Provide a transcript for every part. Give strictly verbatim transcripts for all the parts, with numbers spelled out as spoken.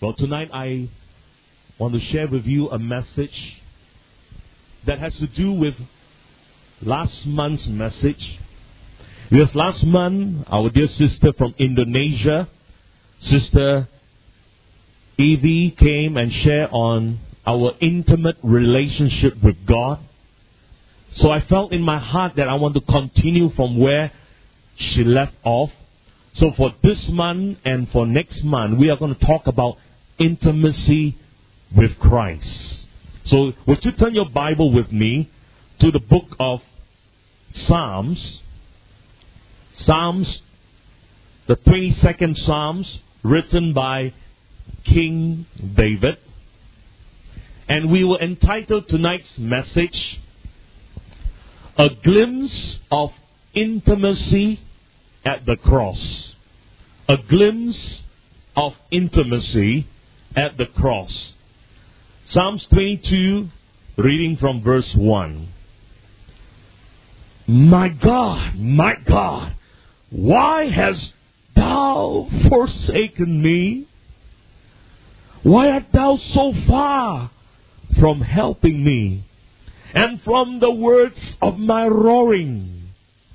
Well, tonight I want to share with you a message that has to do with last month's message. Because last month, our dear sister from Indonesia, Sister Evie, came and shared on our intimate relationship with God. So I felt in my heart that I want to continue from where she left off. So for this month and for next month, we are going to talk about intimacy with Christ. So would you turn your Bible with me to the book of Psalms. Psalms, the twenty-second Psalms, written by King David. And we will entitle tonight's message, A Glimpse of Intimacy at the Cross. A glimpse of intimacy at the cross. Psalms twenty-two, reading from verse one. My God, my God, why hast thou forsaken me? Why art thou so far from helping me, and from the words of my roaring?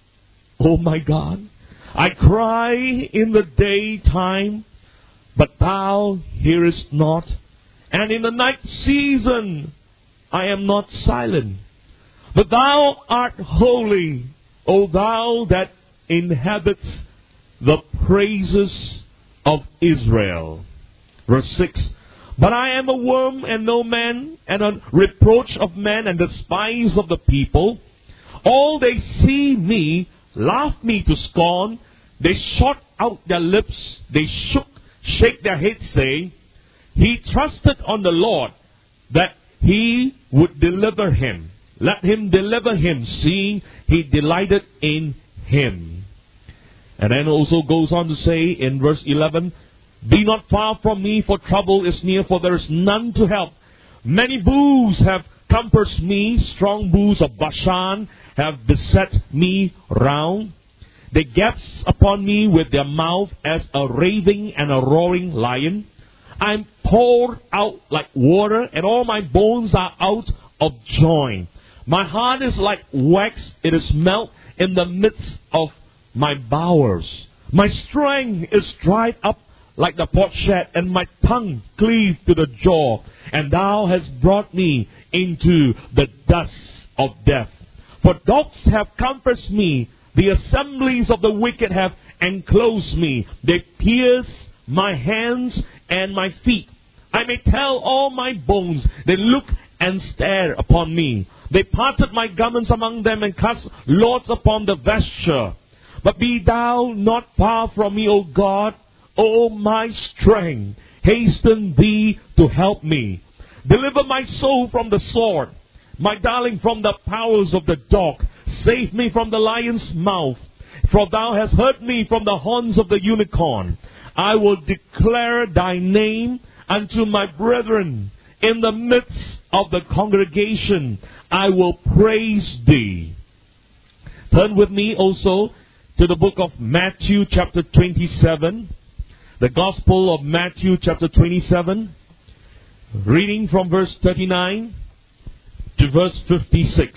Oh my God, I cry in the daytime, but thou hearest not, and in the night season I am not silent. But thou art holy, O thou that inhabits the praises of Israel. Verse six. But I am a worm and no man, and a reproach of men and despise of the people. All they see me laugh me to scorn. They shot out their lips, they shook, shake their heads, saying, He trusted on the Lord that He would deliver him. Let Him deliver him, seeing He delighted in him. And then also goes on to say in verse eleven, Be not far from me, for trouble is near, for there is none to help. Many bulls have compassed me, strong bulls of Bashan have beset me round. They gasp upon me with their mouth as a raving and a roaring lion. I am poured out like water, and all my bones are out of joint. My heart is like wax, it is melt in the midst of my bowels. My strength is dried up like the potsherd, and my tongue cleaved to the jaw. And thou hast brought me into the dust of death. For dogs have compassed me, the assemblies of the wicked have enclosed me. They pierce my hands and my feet. I may tell all my bones. They look and stare upon me. They parted my garments among them and cast lots upon the vesture. But be thou not far from me, O God, O my strength. Hasten thee to help me. Deliver my soul from the sword, my darling from the powers of the dog. Save me from the lion's mouth, for thou hast heard me from the horns of the unicorn. I will declare thy name unto my brethren. In the midst of the congregation, I will praise thee. Turn with me also to the book of Matthew chapter twenty-seven. The Gospel of Matthew chapter twenty-seven. Reading from verse thirty-nine to verse fifty-six.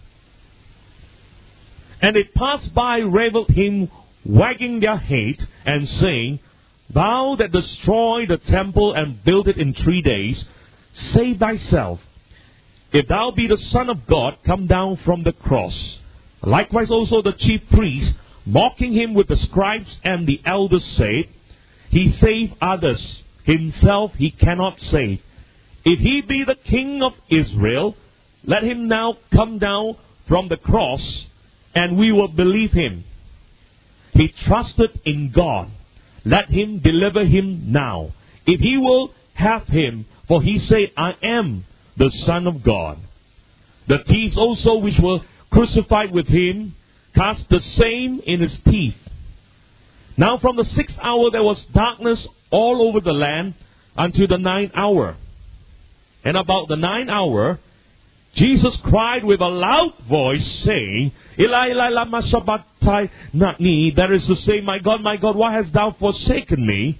And they passed by, reviled him, wagging their head, and saying, Thou that destroy the temple and build it in three days, save thyself. If thou be the Son of God, come down from the cross. Likewise also the chief priests, mocking him with the scribes and the elders, said, He saved others, himself he cannot save. If he be the King of Israel, let him now come down from the cross, and we will believe him. He trusted in God. Let him deliver him now, if he will have him, for he said, I am the Son of God. The thieves also which were crucified with him cast the same in his teeth. Now from the sixth hour there was darkness all over the land until the ninth hour. And about the ninth hour, Jesus cried with a loud voice, saying, Eli, Eli, lama sabachthani, that is to say, My God, my God, why hast thou forsaken me?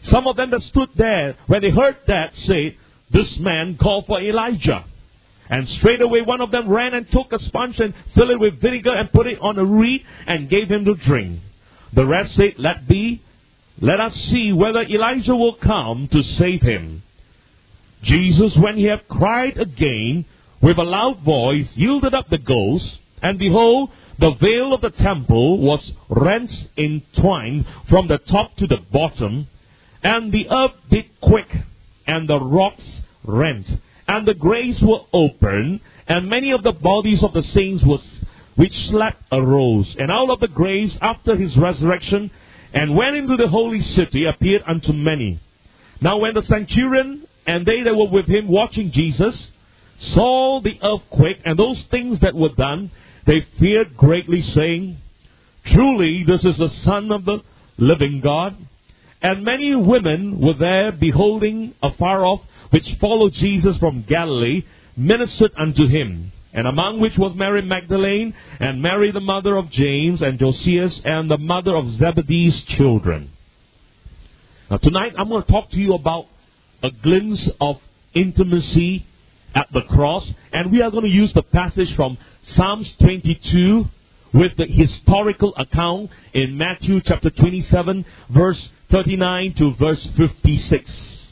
Some of them that stood there, when they heard that, said, "This man called for Elijah." And straightway one of them ran and took a sponge and filled it with vinegar and put it on a reed and gave him to drink. The rest said, "Let be. Let us see whether Elijah will come to save him." Jesus, when he had cried again with a loud voice, yielded up the ghost. And behold, the veil of the temple was rent in twine from the top to the bottom. And the earth did quake, and the rocks rent, and the graves were opened, and many of the bodies of the saints was, which slept arose, and out of the graves after his resurrection, and went into the holy city, appeared unto many. Now when the centurion and they that were with him watching Jesus saw the earthquake and those things that were done, they feared greatly, saying, "Truly this is the Son of the living God." And many women were there, beholding afar off, which followed Jesus from Galilee, ministered unto him. And among which was Mary Magdalene, and Mary the mother of James, and Josias, and the mother of Zebedee's children. Now tonight I'm going to talk to you about a glimpse of intimacy at the cross. And we are going to use the passage from Psalms twenty-two with the historical account in Matthew chapter twenty-seven, verse thirty-nine to verse fifty-six.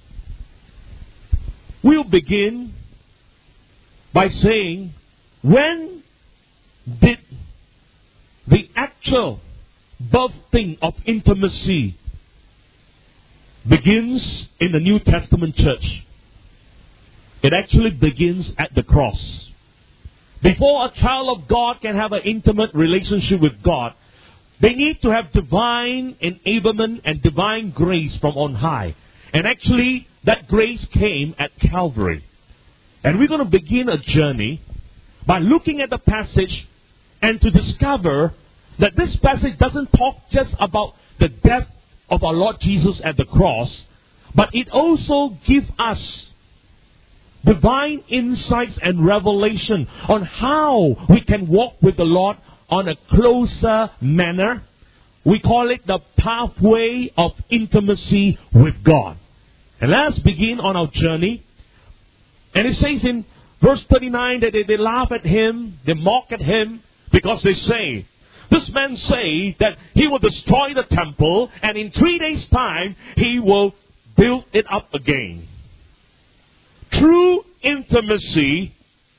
We'll begin by saying, when did the actual birthing of intimacy begins in the New Testament church? It actually begins at the cross. Before a child of God can have an intimate relationship with God, they need to have divine enablement and divine grace from on high. And actually, that grace came at Calvary. And we're going to begin a journey by looking at the passage and to discover that this passage doesn't talk just about the death of our Lord Jesus at the cross, but it also gives us divine insights and revelation on how we can walk with the Lord on a closer manner. We call it the pathway of intimacy with God. And let's begin on our journey. And it says in verse thirty-nine that they, they laugh at him, they mock at him, because they say, "This man say that he will destroy the temple, and in three days' time he will build it up again." True intimacy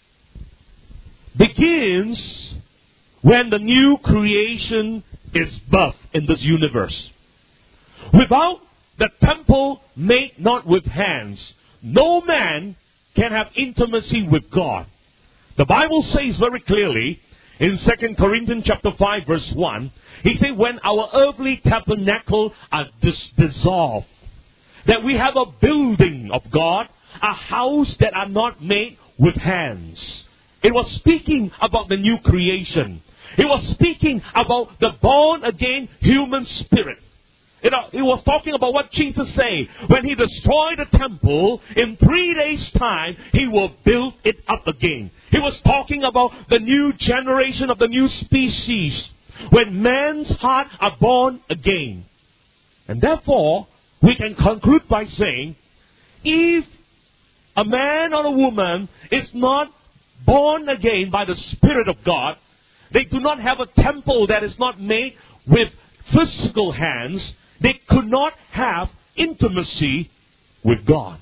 begins when the new creation is birthed in this universe. Without the temple made not with hands, no man can have intimacy with God. The Bible says very clearly in Second Corinthians chapter five verse one, he said, when our earthly tabernacle are dis- dissolved, that we have a building of God, a house that are not made with hands. It was speaking about the new creation. It was speaking about the born again human spirit. It, it was talking about what Jesus said. When he destroyed the temple, in three days' time, he will build it up again. He was talking about the new generation of the new species, when man's heart are born again. And therefore, we can conclude by saying, if a man or a woman is not born again by the Spirit of God, they do not have a temple that is not made with physical hands, they could not have intimacy with God.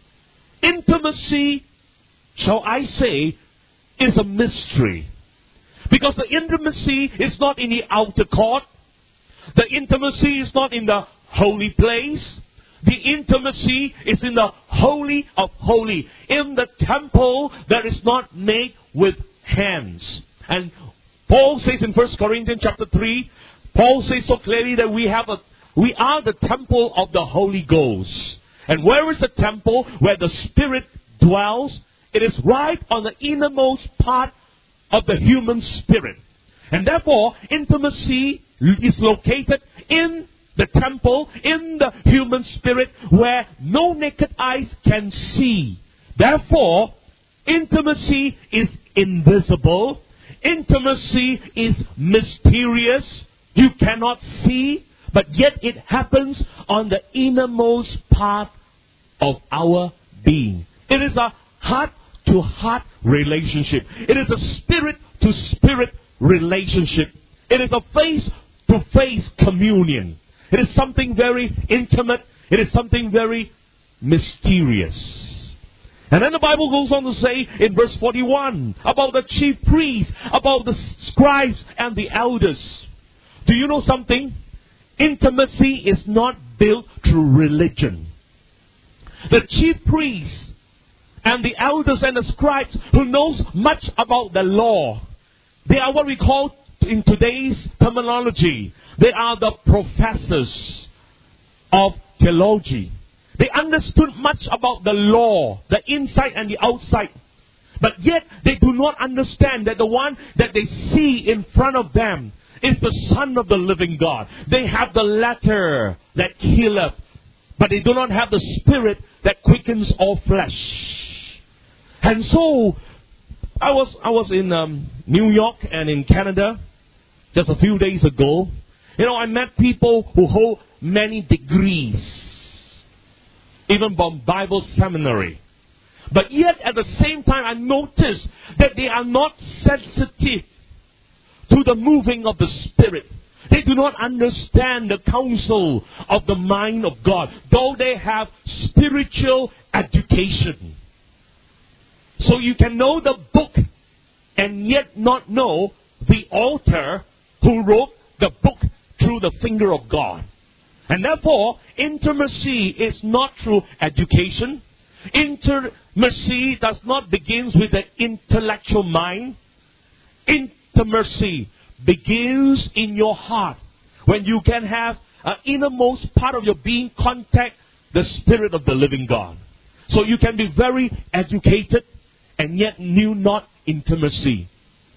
Intimacy, shall I say, is a mystery. Because the intimacy is not in the outer court. The intimacy is not in the holy place. The intimacy is in the holy of holy, in the temple that is not made with hands. And Paul says in First Corinthians chapter three, Paul says so clearly that we have a we are the temple of the Holy Ghost. And where is the temple where the Spirit dwells? It is right on the innermost part of the human spirit. And therefore, intimacy is located in the temple, in the human spirit, where no naked eyes can see. Therefore, intimacy is invisible. Intimacy is mysterious. You cannot see. but yet it happens on the innermost part of our being. It is a heart-to-heart relationship. It is a spirit-to-spirit relationship. It is a face-to-face communion. It is something very intimate. It is something very mysterious. And then the Bible goes on to say in verse forty-one about the chief priests, about the scribes and the elders. Do you know something? Intimacy is not built through religion. The chief priests and the elders and the scribes who knows much about the law, they are what we call in today's terminology, they are the professors of theology. They understood much about the law, the inside and the outside. But yet they do not understand that the one that they see in front of them is the Son of the living God. They have the letter that killeth, but they do not have the Spirit that quickens all flesh. And so, I was I was in um, New York and in Canada just a few days ago. You know, I met people who hold many degrees, even from Bible seminary. But yet, at the same time, I noticed that they are not sensitive to the moving of the Spirit. They do not understand the counsel of the mind of God, though they have spiritual education. So you can know the book and yet not know the author who wrote the book through the finger of God. And therefore, intimacy is not through education. Intimacy does not begin with the intellectual mind. Intimacy begins in your heart, when you can have an innermost part of your being contact the Spirit of the living God. So you can be very educated and yet knew not intimacy.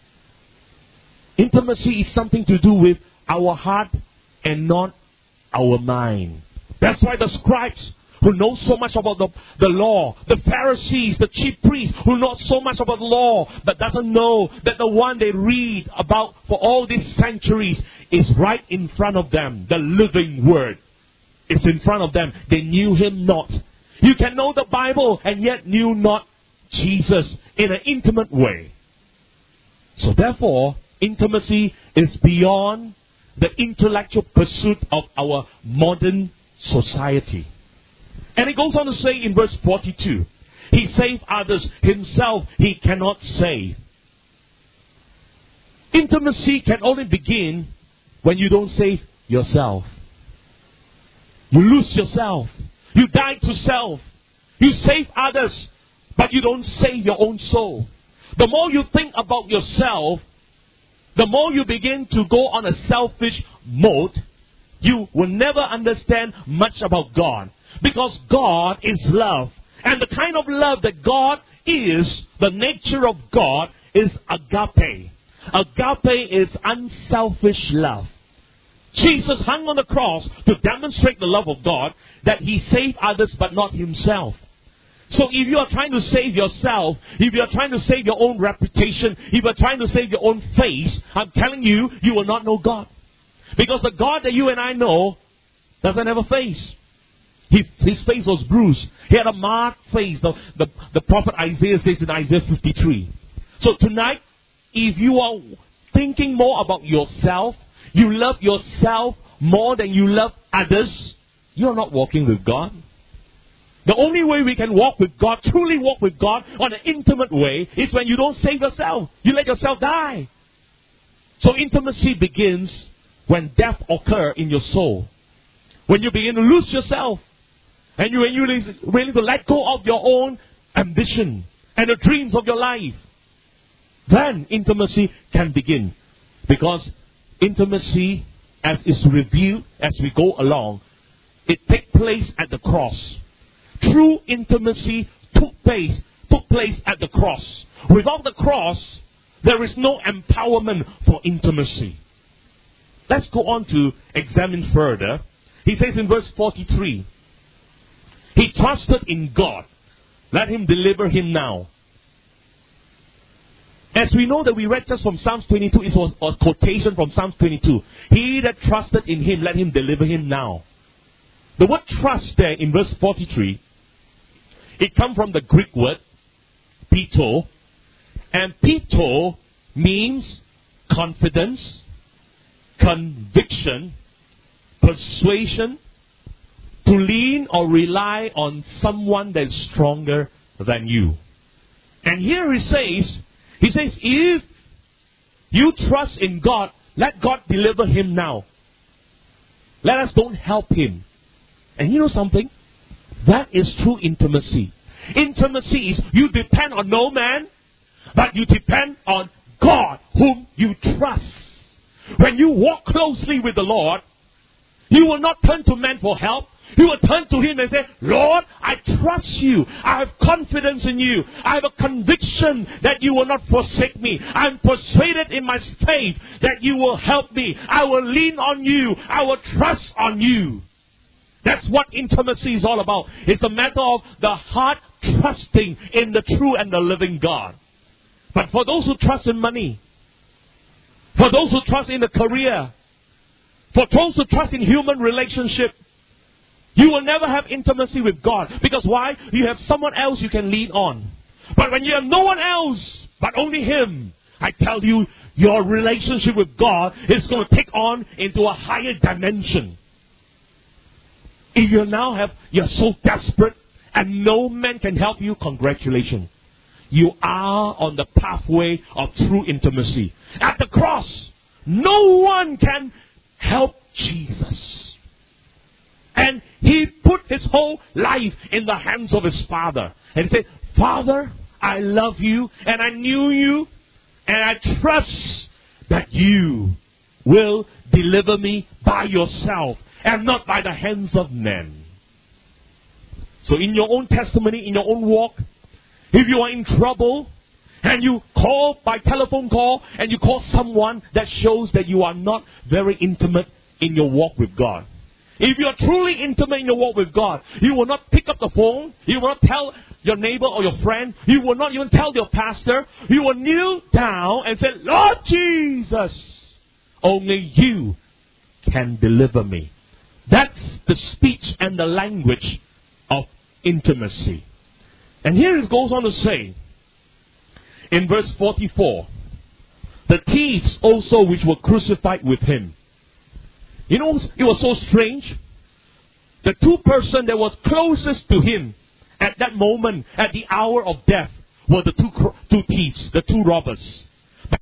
Intimacy is something to do with our heart and not our mind. That's why the scribes who know so much about the, the law, the Pharisees, the chief priests who know so much about the law, but doesn't know that the one they read about for all these centuries is right in front of them. The living Word is in front of them. They knew Him not. You can know the Bible and yet knew not Jesus in an intimate way. So therefore, intimacy is beyond the intellectual pursuit of our modern society. And it goes on to say in verse forty-two, He saved others, Himself He cannot save. Intimacy can only begin when you don't save yourself. You lose yourself. You die to self. You save others, but you don't save your own soul. The more you think about yourself, the more you begin to go on a selfish mode, you will never understand much about God. Because God is love. And the kind of love that God is, the nature of God, is agape. Agape is unselfish love. Jesus hung on the cross to demonstrate the love of God, that He saved others but not Himself. So if you are trying to save yourself, if you are trying to save your own reputation, if you are trying to save your own face, I'm telling you, you will not know God. Because the God that you and I know doesn't have a face. He, his face was bruised. He had a marked face. The, the, the prophet Isaiah says in Isaiah fifty-three. So tonight, if you are thinking more about yourself, you love yourself more than you love others, you're not walking with God. The only way we can walk with God, truly walk with God on an intimate way, is when you don't save yourself. You let yourself die. So intimacy begins when death occurs in your soul. When you begin to lose yourself. And you, when you're willing to let go of your own ambition and the dreams of your life. Then intimacy can begin. Because intimacy, as is revealed as we go along, it takes place at the cross. True intimacy took place, took place at the cross. Without the cross, there is no empowerment for intimacy. Let's go on to examine further. He says in verse forty-three, He trusted in God. Let Him deliver him now. As we know that we read just from Psalms twenty-two, it was a quotation from Psalms twenty-two. He that trusted in him, let him deliver him now. The word trust there in verse forty-three, it comes from the Greek word, pito. And pito means confidence, conviction, persuasion, to lean or rely on someone that is stronger than you. And here he says, he says, if you trust in God, let God deliver him now. Let us don't help him. And you know something? That is true intimacy. Intimacy is you depend on no man, but you depend on God whom you trust. When you walk closely with the Lord, you will not turn to man for help. You will turn to him and say, Lord, I trust you. I have confidence in you. I have a conviction that you will not forsake me. I'm persuaded in my faith that you will help me. I will lean on you. I will trust on you. That's what intimacy is all about. It's a matter of the heart trusting in the true and the living God. But for those who trust in money, for those who trust in the career, for those who trust in human relationship, you will never have intimacy with God. Because why? You have someone else you can lean on. But when you have no one else but only Him, I tell you, your relationship with God is going to take on into a higher dimension. If you now have, you're so desperate and no man can help you, congratulations. You are on the pathway of true intimacy. At the cross, no one can help Jesus. And He put His whole life in the hands of His Father. And He said, Father, I love you and I knew you and I trust that you will deliver me by yourself and not by the hands of men. So in your own testimony, in your own walk, if you are in trouble and you call by telephone call and you call someone, that shows that you are not very intimate in your walk with God. If you are truly intimate in your walk with God, you will not pick up the phone. You will not tell your neighbor or your friend. You will not even tell your pastor. You will kneel down and say, Lord Jesus, only you can deliver me. That's the speech and the language of intimacy. And here it goes on to say, in verse forty-four, the thieves also which were crucified with Him. You know, it was so strange. The two persons that was closest to Him at that moment, at the hour of death, were the two two thieves, the two robbers. But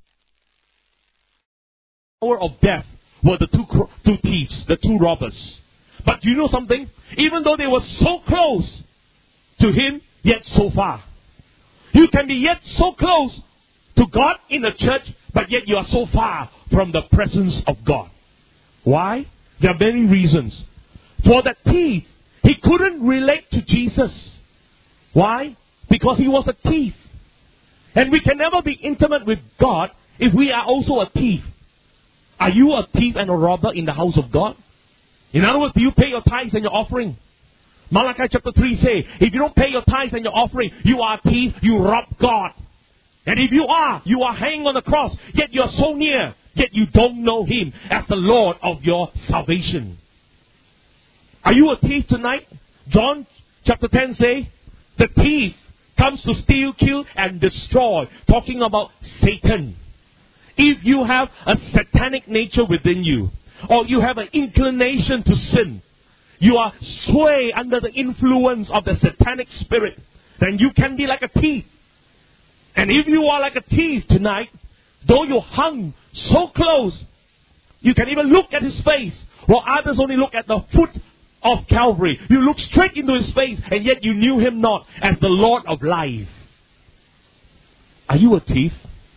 the hour of death were the two two thieves, the two robbers. But you know something? Even though they were so close to Him, yet so far. You can be yet so close to God in the church, but yet you are so far from the presence of God. Why? There are many reasons. For that thief, he couldn't relate to Jesus. Why? Because he was a thief. And we can never be intimate with God if we are also a thief. Are you a thief and a robber in the house of God? In other words, do you pay your tithes and your offering? Malachi chapter three says, if you don't pay your tithes and your offering, you are a thief, you rob God. And if you are, you are hanging on the cross, yet you are so near, yet you don't know Him as the Lord of your salvation. Are you a thief tonight? John chapter ten says, the thief comes to steal, kill, and destroy. Talking about Satan. If you have a satanic nature within you, or you have an inclination to sin, you are swayed under the influence of the satanic spirit, then you can be like a thief. And if you are like a thief tonight, though you hung so close, you can even look at His face, while others only look at the foot of Calvary. You look straight into His face, and yet you knew Him not as the Lord of life. Are you a thief?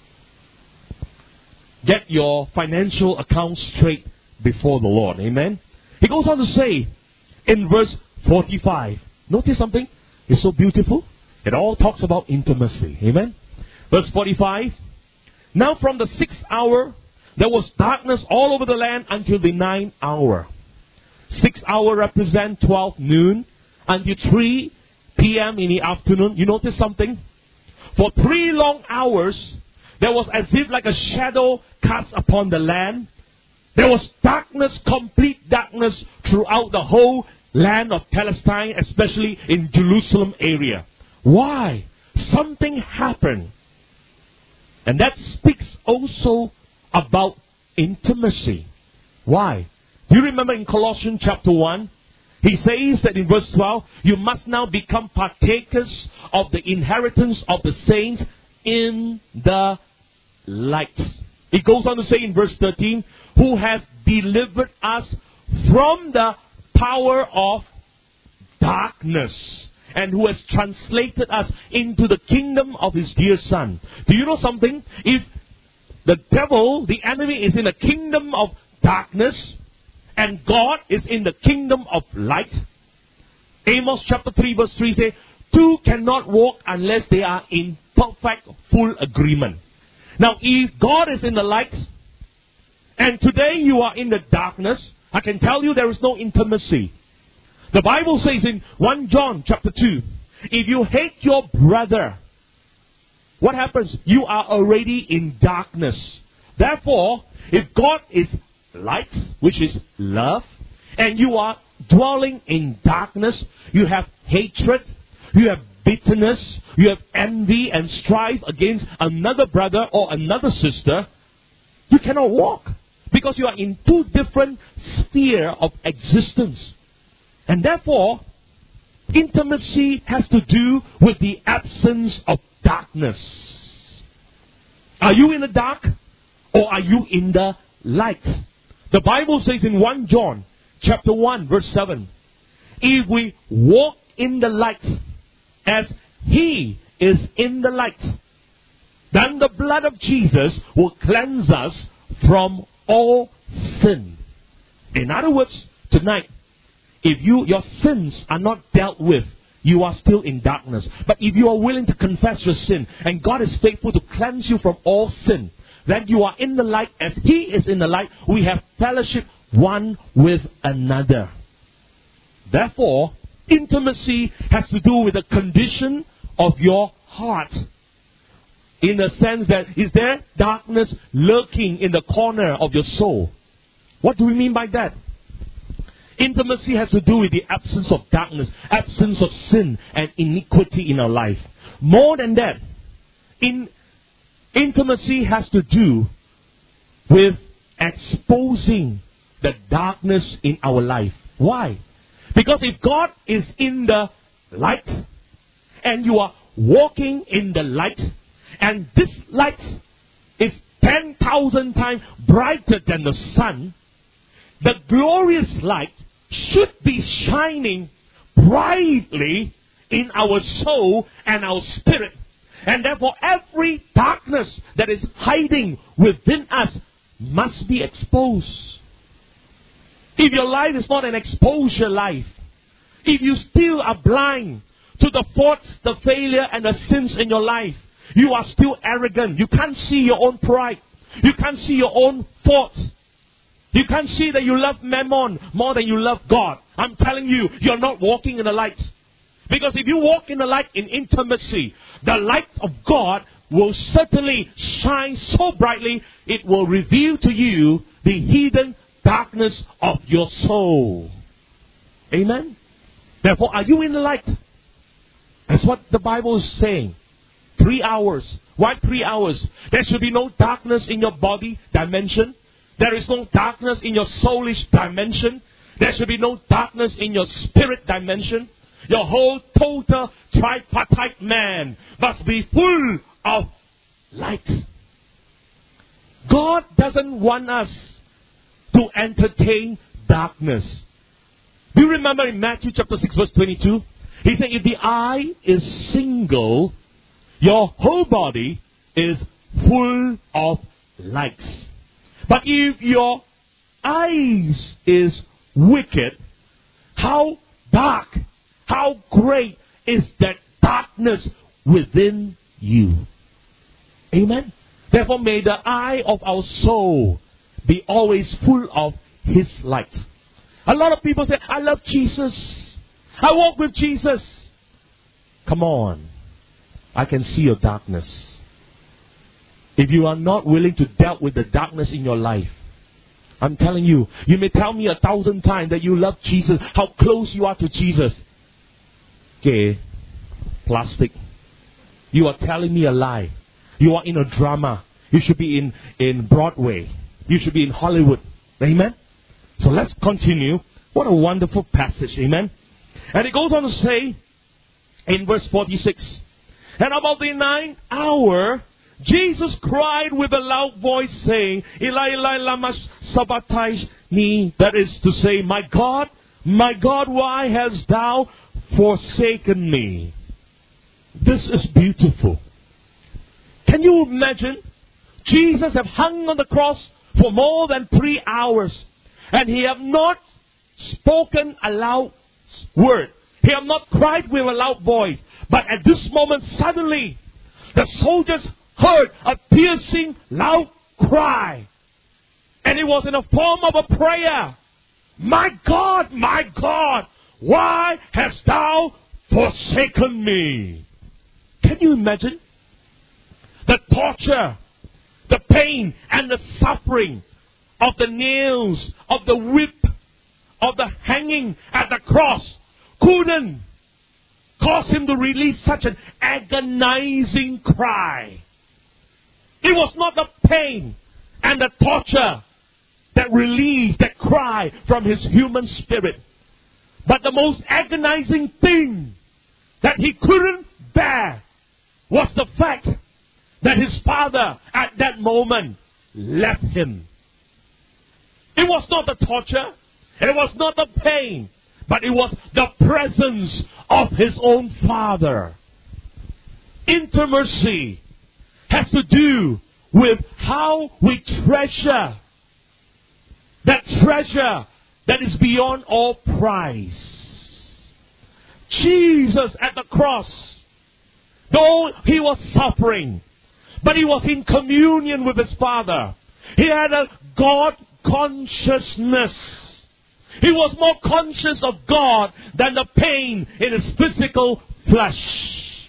Get your financial accounts straight before the Lord. Amen? He goes on to say, in verse forty-five, notice something? It's so beautiful. It all talks about intimacy. Amen? Verse forty-five, now from the sixth hour, there was darkness all over the land until the ninth hour. Sixth hour represents twelve noon until three p.m. in the afternoon. You notice something? For three long hours, there was as if like a shadow cast upon the land. There was darkness, complete darkness throughout the whole land of Palestine, especially in Jerusalem area. Why? Something happened. And that speaks also about intimacy. Why? Do you remember in Colossians chapter one? He says that in verse twelve, you must now become partakers of the inheritance of the saints in the light. It goes on to say in verse thirteen, who has delivered us from the power of darkness and who has translated us into the kingdom of His dear Son. Do you know something? If the devil, the enemy, is in the kingdom of darkness and God is in the kingdom of light, Amos chapter three verse three says, two cannot walk unless they are in perfect, full agreement. Now, if God is in the light and today you are in the darkness, I can tell you there is no intimacy. The Bible says in First John chapter two, if you hate your brother, what happens? You are already in darkness. Therefore, if God is light, which is love, and you are dwelling in darkness, you have hatred, you have bitterness, you have envy and strife against another brother or another sister, you cannot walk. Because you are in two different spheres of existence. And therefore, intimacy has to do with the absence of darkness. Are you in the dark or are you in the light? The Bible says in First John chapter one verse seven, if we walk in the light as He is in the light, then the blood of Jesus will cleanse us from all sin. In other words, tonight, if you your sins are not dealt with, you are still in darkness. But if you are willing to confess your sin, and God is faithful to cleanse you from all sin, then you are in the light as He is in the light. We have fellowship one with another. Therefore, intimacy has to do with the condition of your heart. In the sense that, is there darkness lurking in the corner of your soul? What do we mean by that? Intimacy has to do with the absence of darkness, absence of sin and iniquity in our life. More than that, in, intimacy has to do with exposing the darkness in our life. Why? Because if God is in the light and you are walking in the light, and this light is ten thousand times brighter than the sun, the glorious light should be shining brightly in our soul and our spirit. And therefore, every darkness that is hiding within us must be exposed. If your life is not an exposure life, if you still are blind to the faults, the failure, and the sins in your life, you are still arrogant. You can't see your own pride. You can't see your own faults. You can't see that you love mammon more than you love God. I'm telling you, you're not walking in the light. Because if you walk in the light in intimacy, the light of God will certainly shine so brightly, it will reveal to you the hidden darkness of your soul. Amen? Therefore, are you in the light? That's what the Bible is saying. Three hours. Why three hours? There should be no darkness in your body dimension. There is no darkness in your soulish dimension. There should be no darkness in your spirit dimension. Your whole total tripartite man must be full of light. God doesn't want us to entertain darkness. Do you remember in Matthew chapter six verse twenty-two? He said, if the eye is single, your whole body is full of light. But if your eyes is wicked, how dark, how great is that darkness within you? Amen? Therefore, may the eye of our soul be always full of His light. A lot of people say, I love Jesus. I walk with Jesus. Come on. I can see your darkness. if you are not willing to deal with the darkness in your life, I'm telling you, you may tell me a thousand times that you love Jesus, how close you are to Jesus. Okay, plastic. You are telling me a lie. You are in a drama. You should be in, in Broadway. You should be in Hollywood. Amen? So let's continue. What a wonderful passage. Amen? And it goes on to say, in verse forty-six, and about the ninth hour, Jesus cried with a loud voice, saying, Eli, Eli, lama sabachthani, that is to say, my God, my God, why hast thou forsaken me? This is beautiful. Can you imagine? Jesus have hung on the cross for more than three hours, and he have not spoken a loud word. He have not cried with a loud voice. But at this moment, suddenly, the soldiers heard a piercing, loud cry. And it was in the form of a prayer. My God, my God, why hast thou forsaken me? Can you imagine? The torture, the pain, and the suffering of the nails, of the whip, of the hanging at the cross couldn't cause him to release such an agonizing cry. It was not the pain and the torture that released that cry from his human spirit, but the most agonizing thing that he couldn't bear was the fact that his father at that moment left him. It was not the torture, it was not the pain, but it was the presence of his own father. Intimacy has to do with how we treasure that treasure that is beyond all price. Jesus at the cross, though he was suffering, but he was in communion with his Father. He had a God consciousness. He was more conscious of God than the pain in his physical flesh.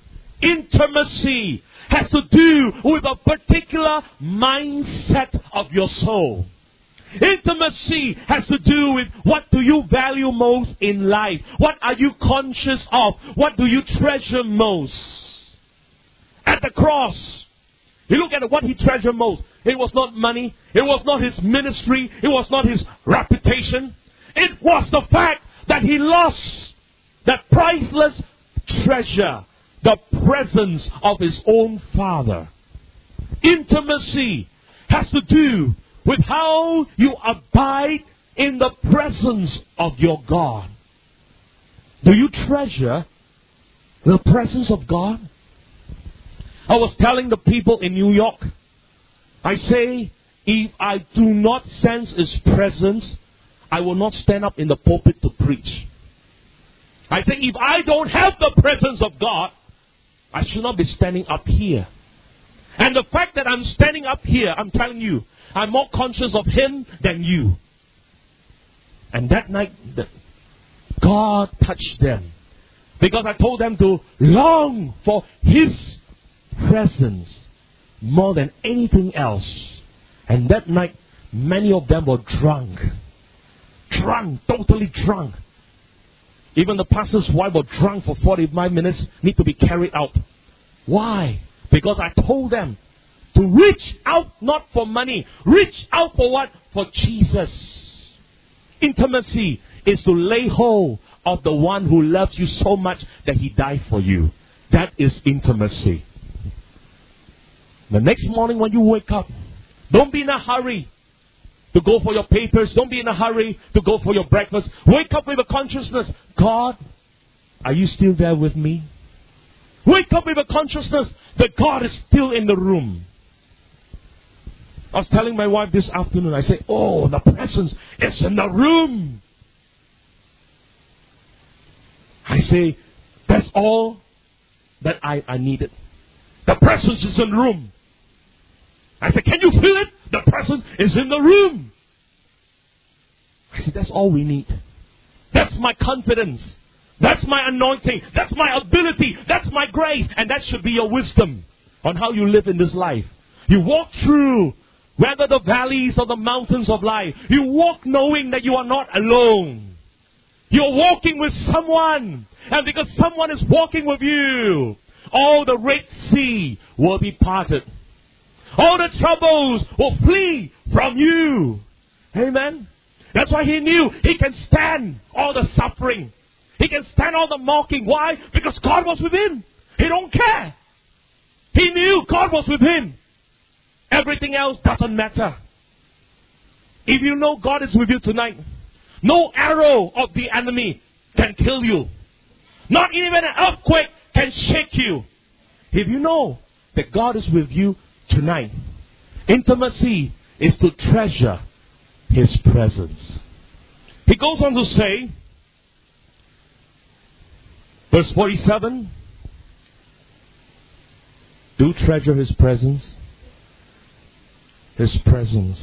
Intimacy has to do with a particular mindset of your soul. Intimacy has to do with what do you value most in life? What are you conscious of? What do you treasure most? At the cross, you look at what he treasured most. It was not money. It was not his ministry. It was not his reputation. It was the fact that he lost that priceless treasure, the presence of his own Father. Intimacy has to do with how you abide in the presence of your God. Do you treasure the presence of God? I was telling the people in New York, I say, if I do not sense His presence, I will not stand up in the pulpit to preach. I say, if I don't have the presence of God, I should not be standing up here. And the fact that I'm standing up here, I'm telling you, I'm more conscious of Him than you. And that night, God touched them. Because I told them to long for His presence more than anything else. And that night, many of them were drunk. Drunk, totally drunk. Even the pastor's wife was drunk for forty-five minutes, need to be carried out. Why? Because I told them to reach out not for money. Reach out for what? For Jesus. Intimacy is to lay hold of the one who loves you so much that He died for you. That is intimacy. The next morning when you wake up, don't be in a hurry to go for your papers. Don't be in a hurry to go for your breakfast. Wake up with a consciousness. God, are you still there with me? Wake up with a consciousness that God is still in the room. I was telling my wife this afternoon, I say, oh, the presence is in the room. I say, that's all that I, I needed. The presence is in the room. I said, can you feel it? The presence is in the room. I said, that's all we need. That's my confidence. That's my anointing. That's my ability. That's my grace. And that should be your wisdom on how you live in this life. You walk through, whether the valleys or the mountains of life. You walk knowing that you are not alone. You're walking with someone. And because someone is walking with you, all the Red Sea will be parted. All the troubles will flee from you. Amen. That's why he knew he can stand all the suffering. He can stand all the mocking. Why? Because God was with him. He don't care. He knew God was with him. Everything else doesn't matter. If you know God is with you tonight, no arrow of the enemy can kill you. Not even an earthquake can shake you. If you know that God is with you tonight, intimacy is to treasure His presence. He goes on to say, verse forty-seven, do treasure His presence. His presence.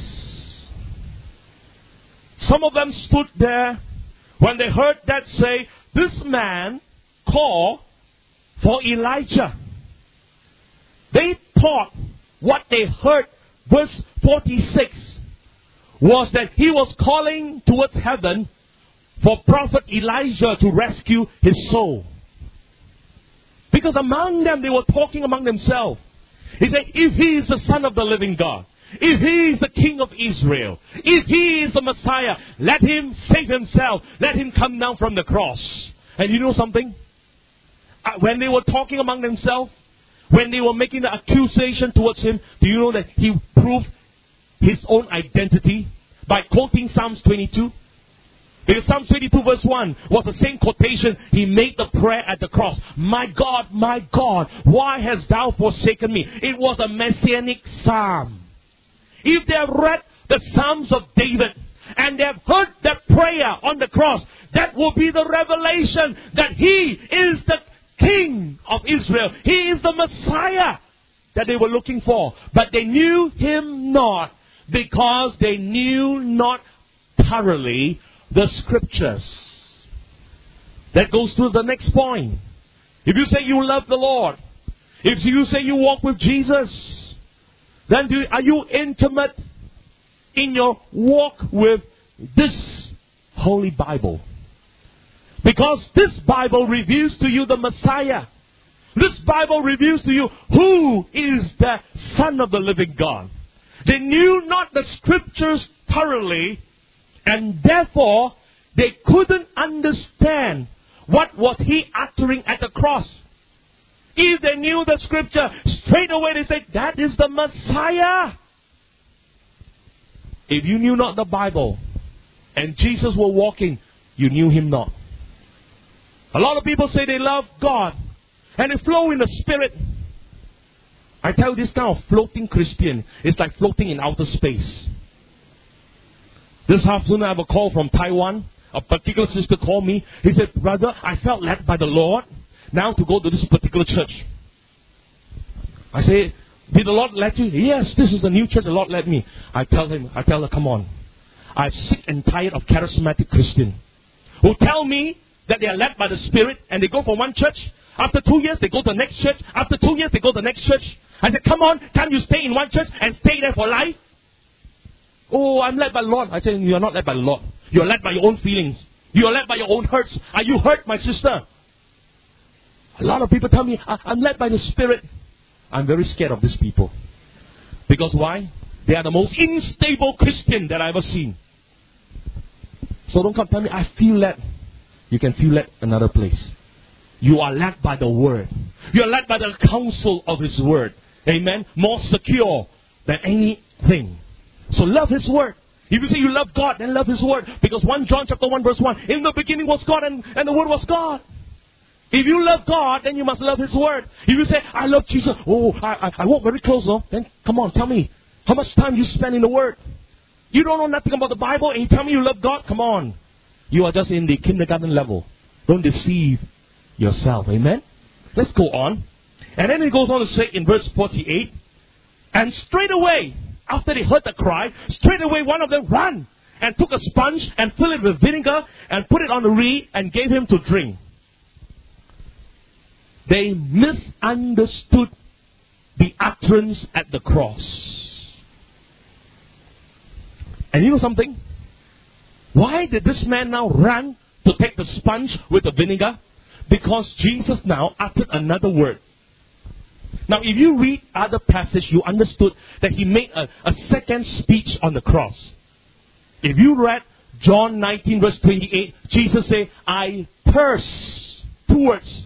Some of them stood there when they heard that say, this man called for Elijah. They thought what they heard, verse forty-six, was that he was calling towards heaven for prophet Elijah to rescue his soul. Because among them, they were talking among themselves. He said, if he is the Son of the living God, if he is the King of Israel, if he is the Messiah, let him save himself. Let him come down from the cross. And you know something? Uh, when they were talking among themselves, when they were making the accusation towards him, do you know that he proved his own identity by quoting Psalms twenty-two? Because Psalm twenty-two verse one was the same quotation he made the prayer at the cross. My God, my God, why hast thou forsaken me? It was a messianic psalm. If they have read the Psalms of David and they have heard that prayer on the cross, that will be the revelation that he is the King of Israel. He is the Messiah that they were looking for. But they knew him not because they knew not thoroughly the Scriptures. That goes to the next point. If you say you love the Lord, if you say you walk with Jesus, then do, are you intimate in your walk with this Holy Bible? Because this Bible reveals to you the Messiah. This Bible reveals to you who is the Son of the living God. They knew not the Scriptures thoroughly, and therefore they couldn't understand what was he uttering at the cross. If they knew the Scripture, straight away they said, that is the Messiah. If you knew not the Bible, and Jesus were walking, you knew him not. A lot of people say they love God, and they flow in the Spirit. I tell you, this kind of floating Christian is like floating in outer space. This afternoon I have a call from Taiwan. A particular sister called me. He said, brother, I felt led by the Lord now to go to this particular church. I say, did the Lord let you? Yes, this is a new church the Lord led me. I tell him, I tell her, come on. I'm sick and tired of charismatic Christians who tell me that they are led by the Spirit and they go from one church. After two years, they go to the next church. After two years, they go to the next church. I said, come on, can't you stay in one church and stay there for life? Oh, I'm led by the Lord. I said, you are not led by the Lord. You are led by your own feelings. You are led by your own hurts. Are you hurt, my sister? A lot of people tell me, I'm led by the Spirit. I'm very scared of these people. Because why? They are the most unstable Christian that I've ever seen. So don't come tell me, I feel led. You can feel led another place. You are led by the Word. You are led by the counsel of His Word. Amen? More secure than anything. So love His Word. If you say you love God, then love His Word. Because First John chapter one verse one, in the beginning was God and, and the Word was God. If you love God, then you must love His Word. If you say, I love Jesus, oh, I, I, I walk very close, no? Then come on, tell me, how much time you spend in the Word? You don't know nothing about the Bible and you tell me you love God? Come on. You are just in the kindergarten level. Don't deceive yourself. Amen? Let's go on. And then it goes on to say in verse forty-eight, and straight away, after they heard the cry, straight away one of them ran and took a sponge and filled it with vinegar and put it on the reed and gave him to drink. They misunderstood the utterance at the cross. And you know something? Why did this man now run to take the sponge with the vinegar? Because Jesus now uttered another word. Now, if you read other passage, you understood that he made a, a second speech on the cross. If you read John nineteen verse twenty-eight, Jesus said, I thirst. Two words.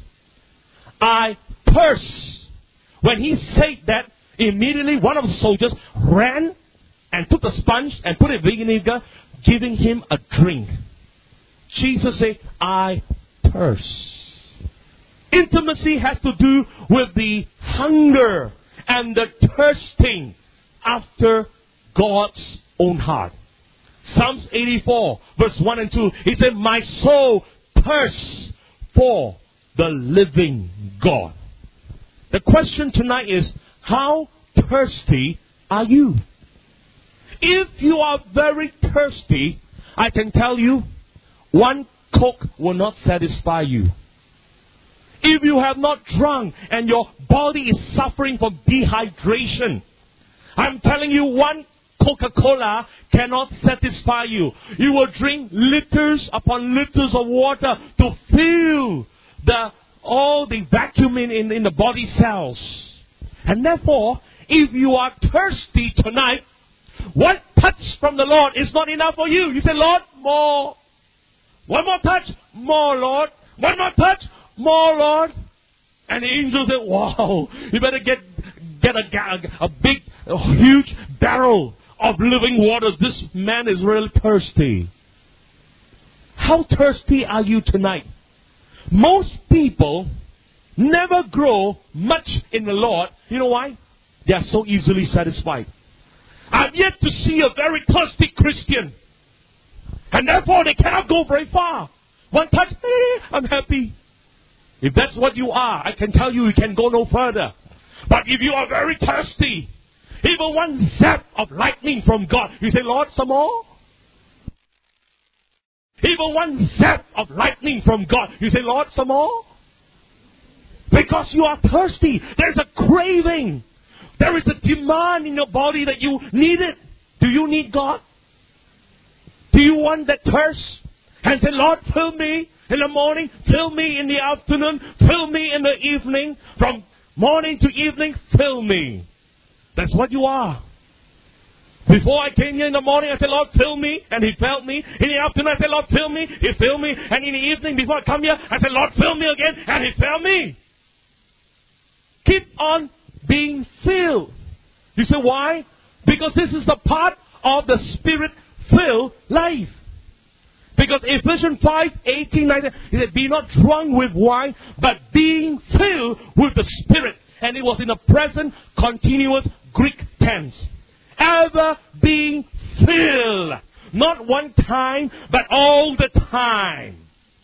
I thirst. When he said that, immediately one of the soldiers ran and took the sponge and put it in vinegar, giving him a drink. Jesus said, I thirst. Intimacy has to do with the hunger and the thirsting after God's own heart. Psalms eighty-four, verse one and two, he said, my soul thirsts for the living God. The question tonight is, how thirsty are you? If you are very thirsty, I can tell you, one Coke will not satisfy you. If you have not drunk and your body is suffering from dehydration, I'm telling you, one Coca-Cola cannot satisfy you. You will drink liters upon liters of water to fill the all the vacuum in, in, in the body cells. And therefore, if you are thirsty tonight, one touch from the Lord is not enough for you. You say, Lord, more. One more touch, more, Lord. One more touch, more, Lord. And the angel said, wow, you better get get a, a big, a huge barrel of living waters. This man is really thirsty. How thirsty are you tonight? Most people never grow much in the Lord. You know why? They are so easily satisfied. I've yet to see a very thirsty Christian. And therefore they cannot go very far. One touch, eh, I'm happy. If that's what you are, I can tell you, you can go no further. But if you are very thirsty, even one zap of lightning from God, you say, Lord, some more? Even one zap of lightning from God, you say, Lord, some more? Because you are thirsty. There's a craving. There is a demand in your body that you need it. Do you need God? Do you want that thirst? And say, Lord, fill me in the morning, fill me in the afternoon, fill me in the evening. From morning to evening, fill me. That's what you are. Before I came here in the morning, I said, Lord, fill me. And He filled me. In the afternoon, I said, Lord, fill me. He filled me. And in the evening, before I come here, I said, Lord, fill me again. And He filled me. Keep on being filled. You say, why? Because this is the part of the Spirit-filled life. Because Ephesians five, eighteen, nineteen, he said, be not drunk with wine, but being filled with the Spirit. And it was in the present continuous Greek tense. Ever being filled. Not one time, but all the time.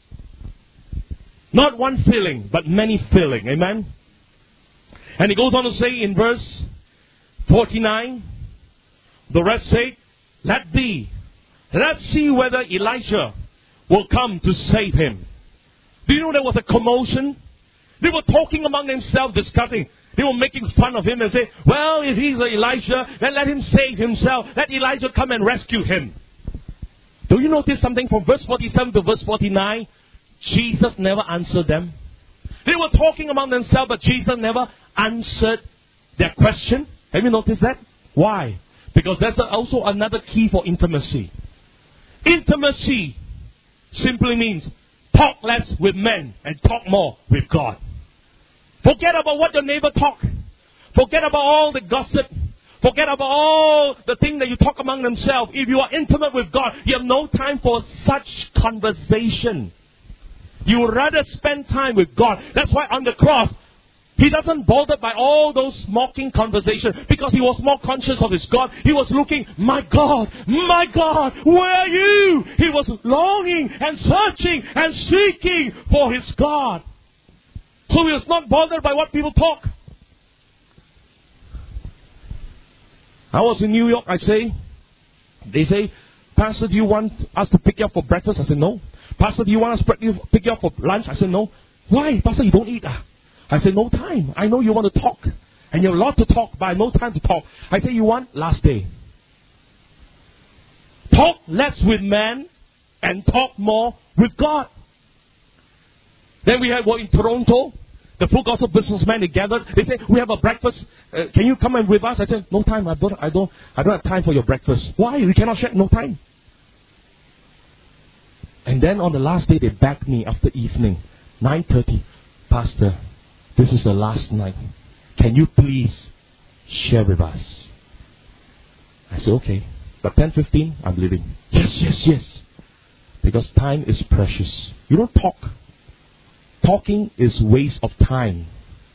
Not one filling, but many filling. Amen? And he goes on to say in verse forty-nine, the rest say, let be. Let's see whether Elijah will come to save him. Do you know there was a commotion? They were talking among themselves, discussing. They were making fun of him and say, well, if he's Elijah, then let him save himself. Let Elijah come and rescue him. Do you notice something from verse forty-seven to verse forty-nine? Jesus never answered them. They were talking among themselves, but Jesus never answered their question. Have you noticed that? Why? Because that's also another key for intimacy. Intimacy simply means talk less with men and talk more with God. Forget about what your neighbor talk. Forget about all the gossip. Forget about all the things that you talk among themselves. If you are intimate with God, you have no time for such conversation. You would rather spend time with God. That's why on the cross, He doesn't bother by all those mocking conversations, because He was more conscious of His God. He was looking, my God, my God, where are you? He was longing and searching and seeking for His God. So He was not bothered by what people talk. I was in New York, I say, they say, Pastor, do you want us to pick you up for breakfast? I said, no. Pastor, do you want us to pick you up for lunch? I said, no. Why? Pastor, you don't eat. Ah? I said, no time. I know you want to talk. And you have a lot to talk, but I have no time to talk. I say, you want? Last day. Talk less with man and talk more with God. Then we had, well, in Toronto, the full gospel businessmen, they gathered. They said, we have a breakfast. Uh, can you come and with us? I said, no time. I don't, I don't, I don't have time for your breakfast. Why? We cannot share. No time. And then on the last day, they begged me after evening, nine thirty. Pastor, this is the last night. Can you please share with us? I said, okay. But ten fifteen, I'm leaving. Yes, yes, yes. Because time is precious. You don't talk. Talking is waste of time.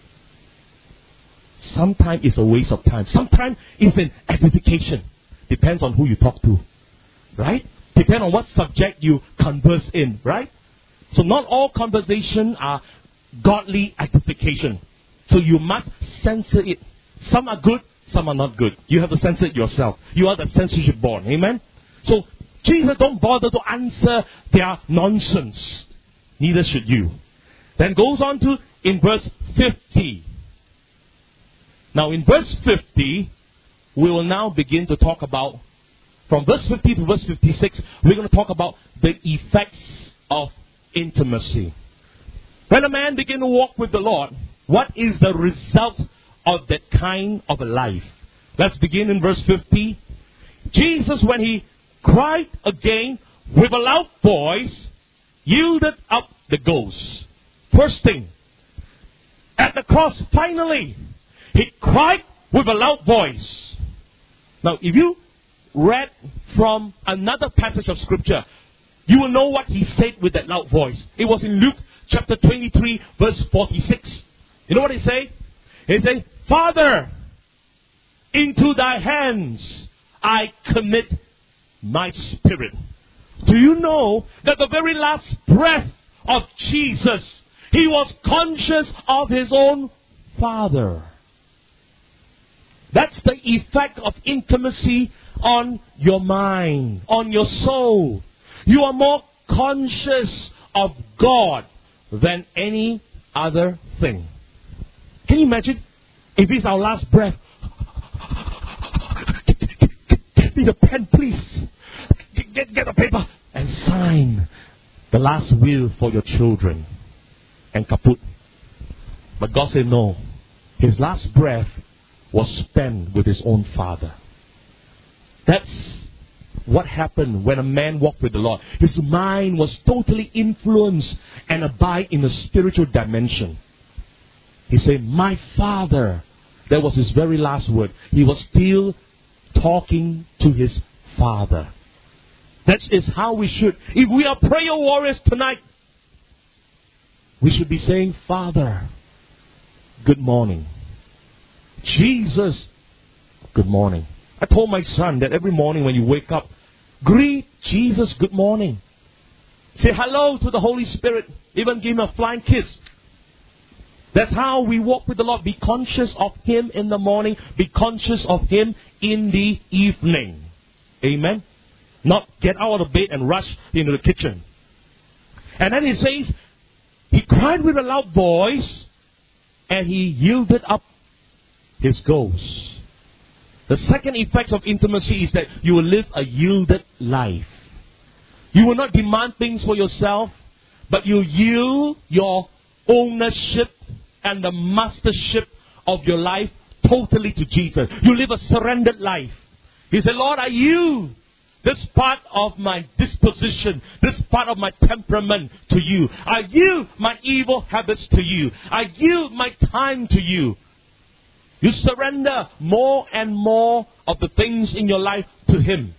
Sometimes it's a waste of time. Sometimes it's an edification. Depends on who you talk to. Right? Depends on what subject you converse in. Right? So not all conversation are godly edification. So you must censor it. Some are good, some are not good. You have to censor it yourself. You are the censorship born. Amen? So Jesus don't bother to answer their nonsense. Neither should you. Then goes on to in verse fifty. Now in verse fifty, we will now begin to talk about, from verse fifty to verse fifty-six, we're going to talk about the effects of intimacy. When a man begins to walk with the Lord, what is the result of that kind of a life? Let's begin in verse fifty. Jesus, when he cried again with a loud voice, yielded up the ghost. First thing, at the cross, finally, he cried with a loud voice. Now, if you read from another passage of Scripture, you will know what he said with that loud voice. It was in Luke chapter twenty-three, verse forty-six. You know what he said? He said, Father, into thy hands I commit my spirit. Do you know that the very last breath of Jesus, he was conscious of his own Father? That's the effect of intimacy on your mind, on your soul. You are more conscious of God than any other thing. Can you imagine if it's our last breath? Get me the pen, please. Get, get the paper and sign the last will for your children. And kaput. But God said no. His last breath was spent with his own Father. That's what happened when a man walked with the Lord. His mind was totally influenced and abide in the spiritual dimension. He said, my Father. That was his very last word. He was still talking to his Father. That is how we should. If we are prayer warriors tonight, we should be saying, Father, good morning. Jesus, good morning. I told my son that every morning when you wake up, greet Jesus good morning. Say hello to the Holy Spirit. Even give him a flying kiss. That's how we walk with the Lord. Be conscious of him in the morning. Be conscious of him in the evening. Amen. Not get out of bed and rush into the kitchen. And then he says, he cried with a loud voice and he yielded up his ghost. The second effect of intimacy is that you will live a yielded life. You will not demand things for yourself, but you yield your ownership and the mastership of your life totally to Jesus. You live a surrendered life. He said, Lord, I yield this part of my disposition, this part of my temperament to you. I yield my evil habits to you. I yield my time to you. You surrender more and more of the things in your life to him.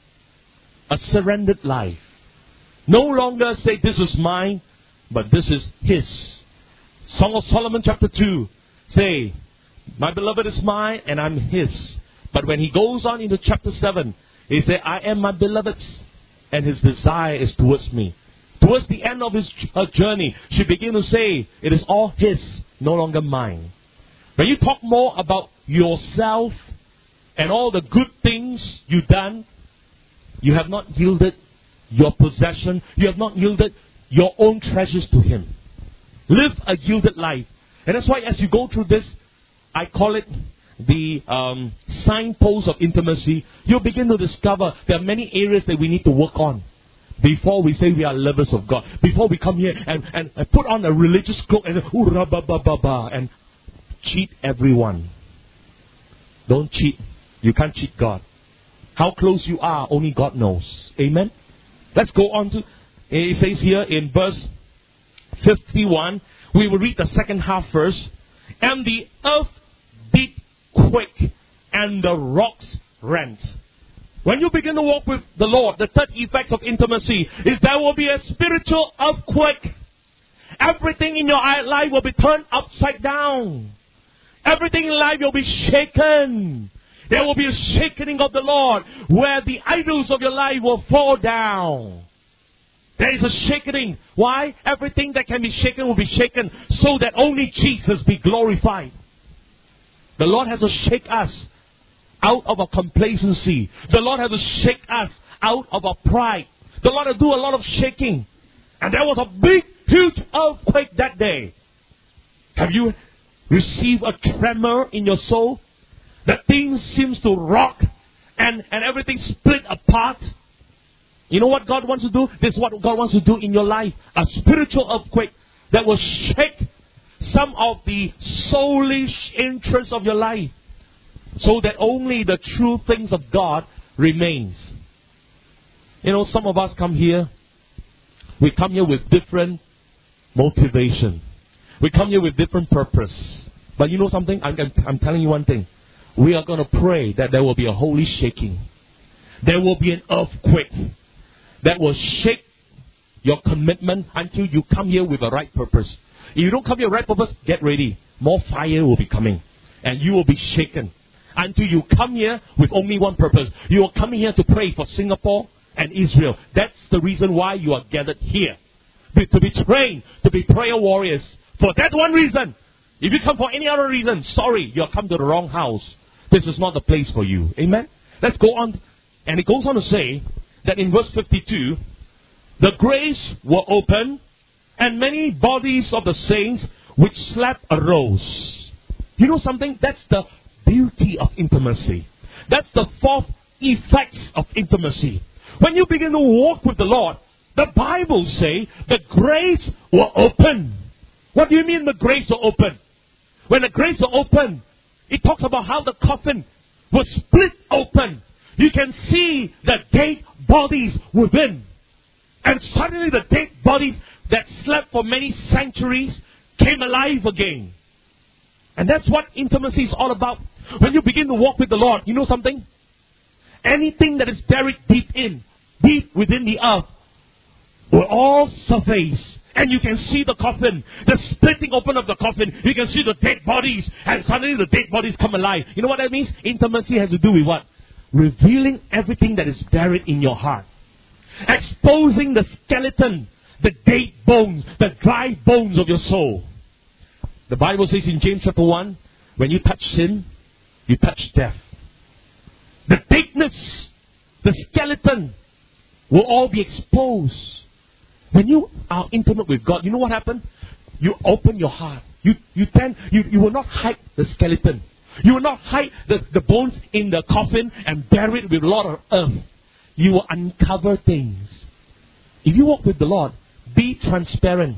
A surrendered life. No longer say, this is mine, but this is his. Song of Solomon chapter two. Say, my beloved is mine and I'm his. But when he goes on into chapter seven, he said, I am my beloved's and his desire is towards me. Towards the end of his her journey, she began to say, it is all his, no longer mine. When you talk more about yourself and all the good things you've done, you have not yielded your possession. You have not yielded your own treasures to him. Live a yielded life. And that's why as you go through this, I call it the um, signpost of intimacy. You'll begin to discover there are many areas that we need to work on before we say we are lovers of God. Before we come here and, and, and put on a religious cloak and, ooh, ra, ba, ba, ba, ba, and cheat everyone. Don't cheat. You can't cheat God. How close you are, only God knows. Amen? Let's go on to, it says here in verse fifty-one, we will read the second half first. And the earth did quake, and the rocks rent. When you begin to walk with the Lord, the third effects of intimacy is there will be a spiritual earthquake. Everything in your life will be turned upside down. Everything in life will be shaken. There will be a shaking of the Lord, where the idols of your life will fall down. There is a shaking. Why? Everything that can be shaken will be shaken, so that only Jesus be glorified. The Lord has to shake us out of our complacency. The Lord has to shake us out of our pride. The Lord has to do a lot of shaking. And there was a big, huge earthquake that day. Have you received a tremor in your soul? That things seems to rock and, and everything split apart. You know what God wants to do? This is what God wants to do in your life. A spiritual earthquake that will shake some of the soulish interests of your life, so that only the true things of God remains. You know, some of us come here, we come here with different motivation. We come here with different purpose. But you know something? I'm, I'm telling you one thing. We are going to pray that there will be a holy shaking. There will be an earthquake that will shake your commitment until you come here with the right purpose. If you don't come here with the right purpose, get ready. More fire will be coming. And you will be shaken. Until you come here with only one purpose. You are coming here to pray for Singapore and Israel. That's the reason why you are gathered here. To be trained, to be prayer warriors. For that one reason. If you come for any other reason, sorry, you have come to the wrong house. This is not the place for you. Amen? Let's go on. And it goes on to say that in verse fifty-two, the graves were open, and many bodies of the saints which slept arose. You know something? That's the beauty of intimacy. That's the fourth effects of intimacy. When you begin to walk with the Lord, the Bible says the graves were open. What do you mean the graves were open? When the graves were open, it talks about how the coffin was split open. You can see the dead bodies within. And suddenly the dead bodies that slept for many centuries came alive again. And that's what intimacy is all about. When you begin to walk with the Lord, you know something? Anything that is buried deep in, deep within the earth, will all surface. And you can see the coffin, the splitting open of the coffin. You can see the dead bodies. And suddenly the dead bodies come alive. You know what that means? Intimacy has to do with what? Revealing everything that is buried in your heart. Exposing the skeleton, the dead bones, the dry bones of your soul. The Bible says in James chapter one, when you touch sin, you touch death. The deadness, the skeleton will all be exposed. When you are intimate with God, you know what happens? You open your heart. You you tend you, you will not hide the skeleton. You will not hide the, the bones in the coffin and bury it with a lot of earth. You will uncover things. If you walk with the Lord, be transparent.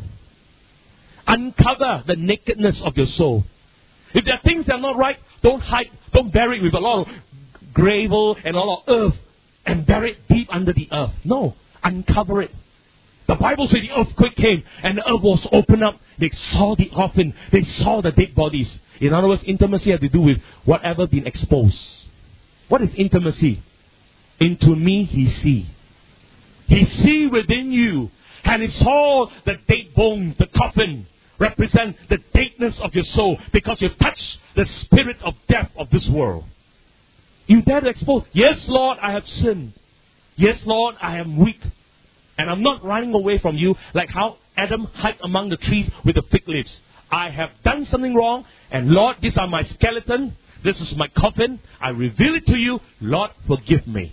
Uncover the nakedness of your soul. If there are things that are not right, don't hide, don't bury it with a lot of gravel and a lot of earth and bury it deep under the earth. No, uncover it. The Bible says the earthquake came and the earth was opened up. They saw the coffin. They saw the dead bodies. In other words, intimacy has to do with whatever been exposed. What is intimacy? Into me he see. He see within you. And he saw the dead bones, the coffin, represent the deadness of your soul. Because you've touched the spirit of death of this world. You dare to expose. Yes, Lord, I have sinned. Yes, Lord, I am weak. And I'm not running away from you like how Adam hid among the trees with the fig leaves. I have done something wrong. And Lord, these are my skeleton. This is my coffin. I reveal it to you. Lord, forgive me.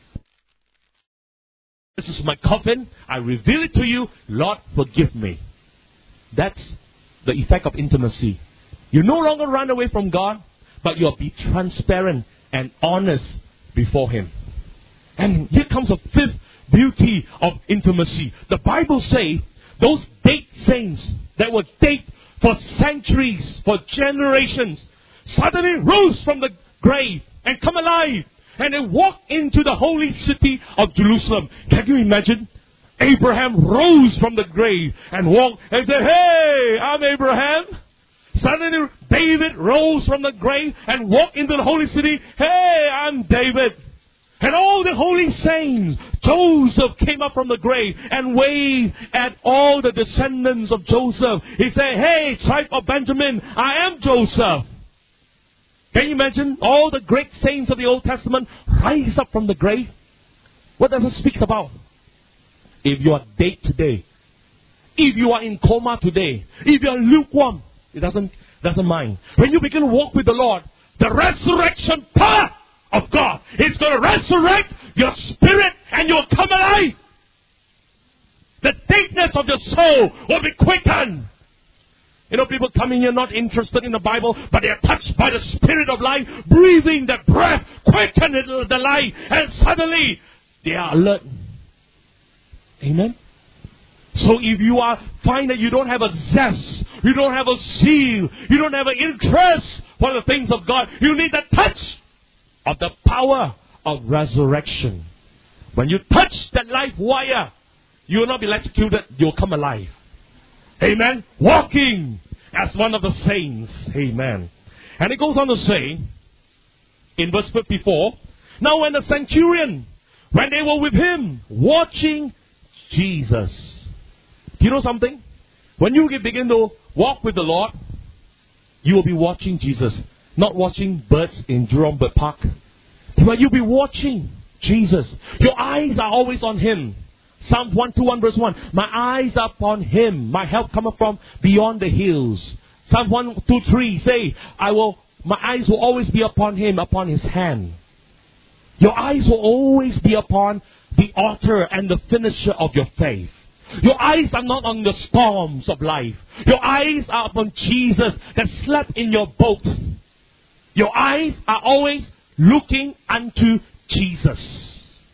This is my coffin. I reveal it to you. Lord, forgive me. That's the effect of intimacy. You no longer run away from God, but you'll be transparent and honest before Him. And here comes a fifth beauty of intimacy. The Bible says those dead saints that were dead for centuries, for generations, suddenly rose from the grave and come alive. And they walk into the holy city of Jerusalem. Can you imagine? Abraham rose from the grave and walked and said, "Hey, I'm Abraham." Suddenly David rose from the grave and walked into the holy city. "Hey, I'm David." And all the holy saints, Joseph came up from the grave and waved at all the descendants of Joseph. He said, "Hey, tribe of Benjamin, I am Joseph." Can you imagine all the great saints of the Old Testament rise up from the grave? What does it speak about? If you are dead today, if you are in coma today, if you are lukewarm, it doesn't, doesn't mind. When you begin to walk with the Lord, the resurrection power of God is going to resurrect your spirit and you'll come alive. The deadness of your soul will be quickened. You know, people coming here not interested in the Bible, but they are touched by the Spirit of life, breathing the breath, quicken the life, and suddenly they are alert. Amen? So if you are find that you don't have a zest, you don't have a zeal, you don't have an interest for the things of God, you need the touch of the power of resurrection. When you touch that life wire, you will not be electrocuted, you will come alive. Amen. Walking as one of the saints. Amen. And it goes on to say, in verse fifty-four, now when the centurion, when they were with him, watching Jesus. Do you know something? When you begin to walk with the Lord, you will be watching Jesus. Not watching birds in Jurong Bird Park. But you'll be watching Jesus. Your eyes are always on Him. Psalm one twenty-one verse one. My eyes are upon Him. My help cometh from beyond the hills. Psalm one twenty-three say, I will, my eyes will always be upon Him, upon His hand. Your eyes will always be upon the author and the finisher of your faith. Your eyes are not on the storms of life. Your eyes are upon Jesus that slept in your boat. Your eyes are always looking unto Jesus.